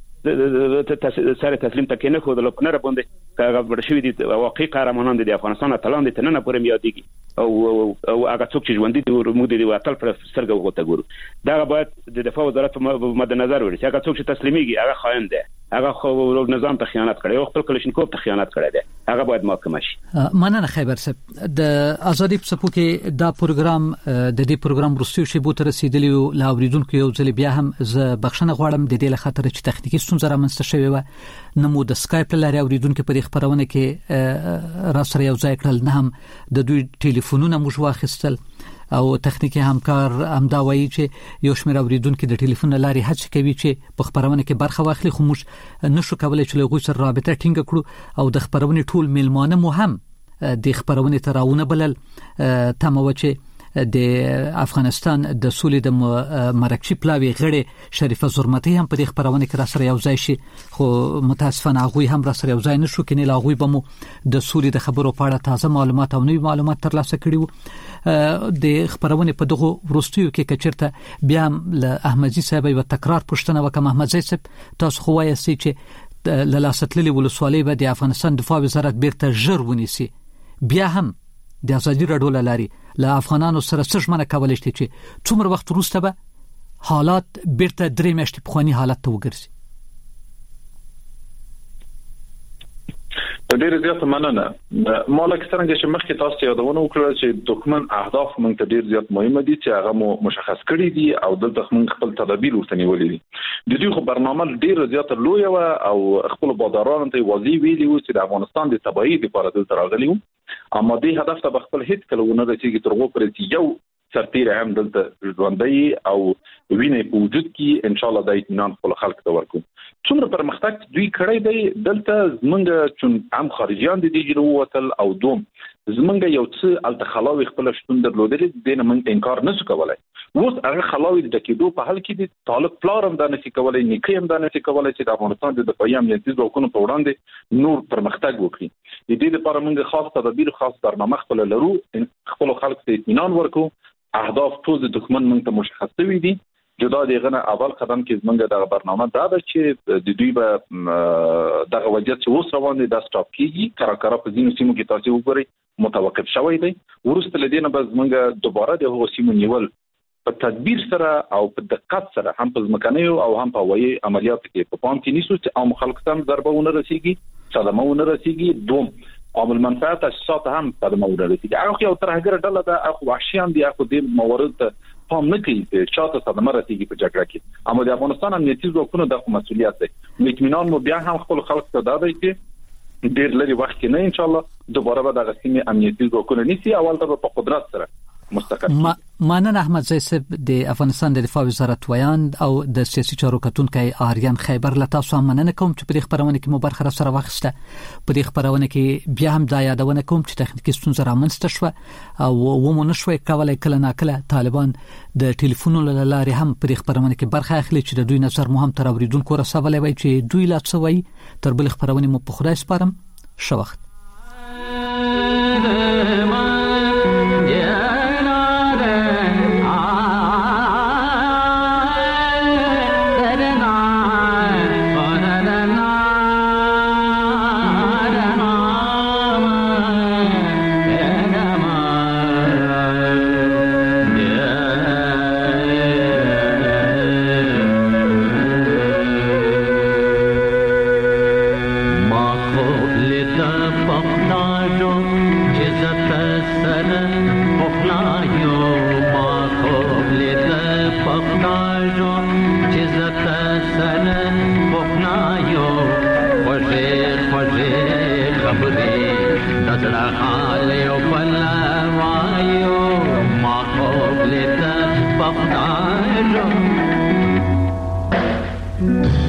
Speaker 21: سر تسلیم تکې نه خو د لپاره باندې هغه ورشي دي واقعي قهرمانان دي د افغانستان اتلان دي تنه پورې میاديږي او هغه څوک چې ژوند دي موږ دي واتل پر سترګو غوته ګورو دا باید د دفاع وزارت مد نظر ولري هغه څوک چې تسلیميږي هغه خاين دی هغه خو نظام ته خیانت کړی او خپل کلشنکوف ته خیانت کړی دی هغه باید محاکمه شي
Speaker 6: مننه خیبر صاحب د ازادي په سپو کې دا پروګرام د دې پروګرام وروستیو شی بو تر رسیدلی او لاوریدونکو یو ځل بیا هم ز بخښنه غواړم د دې لخاطر چې تخنیکی ستونزه رامنځته شوې و نمو د سکایپ لاري اوریدونکو په دې خبرونه کې را سره یو ځای کړل نه هم د دوی ټلیفونونه موږ واخیستل او تخنیکی همکار همدا وایي چې یو شمېر اوریدونکو د ټلیفون لاري هڅه کوي چې په خبرونه کې برخه واخلي خو موږ نشو کولای چې له غوښ سره رابطه ټینګ کړو او د خبرونه ټول میلمانه مو هم د خبرونه تراونه بلل تمو چې د افغانستان د سولې د مرکچی پلاوی غړي شریفه زرمتي هم په دې خبرونه کې را سره یو ځای شي خو متاسفانه هغه هم را سره یو ځای نشو کینې لا هغه به مو د سولې د خبرو په اړه تازه معلومات او نوې معلومات ترلاسه کړي د خبرونه په دغه ورستیو کې کچرته بیا له احمدزي صاحب یو تکرار پوښتنه وکم احمدزي صاحب تاسو خو وایي چې لاستللی ولسوالۍ به د افغانستان دفاع وزارت بیرته ژر ونیسي بیا هم د ازادي راډیو لاري له افغانانو سره څرمنه کولای شي چې څومره وخت وروسته به حالات بیرته درې میاشتې پخوانی حالت ته وګرځي
Speaker 17: ډېر زیات مننه مالک څنګه چې مخکې تاسو یادونه وکړه چې دښمن اهداف موږ ته ډېر زیات مهمه دي چې هغه مو مشخص کړی دي او دلته موږ خپل تدابیر ورته نیولې دي د دوی خو برنامه ډېر زیات لوی او خپل بادارانو ته واضح ویلي و چې د افغانستان د تبعیض لپاره دلته راغلي وو اما دې هدف ته خپل هیڅ کله ونه رسیدي ترغو پر چې یو سرتیر هم دلته ژوندۍ او وینې په وجود کې ان شاء الله د اطمینان خپل خلک ته ورکو څومره پرمختګ دوی کړی دی دلته زمونږ چې عام خارجيان دي چې وروتل او دوم زمونږ یو څه التخلاوي خپل شتون درلودل دي نه موږ انکار نشو کولای اوس هغه خلاوي د کېدو په حال کې دي طالب پلارم د نشي کولای نیکه هم د نشي کولای چې د افغانستان د دفاعي امنیتي ځواکونو په وړاندې نور پرمختګ وکړي د دې لپاره موږ خاص تدابیر خاص برنامه خپل لرو خپل خلک ته اطمینان ورکو اهداف ټول د دښمن موږ ته مشخص شوي دي جدا دیغه اول قدم کې زمونږ د برنامه دا ده چې د دوی به دغه وضعیت چې اوس روان دي دا سټاپ کیږي کراکرا په ځینو سیمو کې تاسو وګورئ متوقف شوی دی ورسته لدینه به زمونږ دوباره د هغو سیمو نیول په تدبیر سره او په دقت سره هم په ځمکنیو او هم په هوایي عملیاتو کې په پام کې نیسو چې عام خلک ته ضربه ونه رسیږي صدمه ونه رسیږي دوم عامل منفعت تاسیسات هم صدمه ونه رسیږي هغه یو ترهګر ډله ده هغه وحشیان دي هغه د موارد پام نه کوي چې چاته صدمه رسیږي په جګړه کې اما د افغانستان امنیتي ځواکونو د مسؤلیت دی اطمینان مو بیا هم خپل خلک ته دا دی چې ډېر لري وخت کې نه ان شاء الله دوباره به د غسیمه امنیتي ځواکونو نیسي اول ته په قدرت سره مستقر
Speaker 6: مانن احمد زئی صاحب د افغانستان د دفاع وزارت ویاند او د سیاسي چارو کتونکو آریان خیبر له تاسو مننه کوم چې په دې خبرونه کې مو برخه سره واخیسته په دې خبرونه کې بیا هم دا یادونه کوم چې تخنیکی ستونزه رامنځته شوه او ومو نشوي کولای کله ناکله طالبان د ټلیفونونو له لارې هم په دې خبرونه کې برخه اخلي چې د دوی نظر مو هم تر اوریدونکو رسولای وي چې دوی لا څه وایي تر بل خبرونه مو په خدای سپارم شو وخت
Speaker 2: Love پختاجو چې زته سره پخنایو خوږې خوږې خبرې د زړه حال یو بل وایو ما خوب لیده پختاجو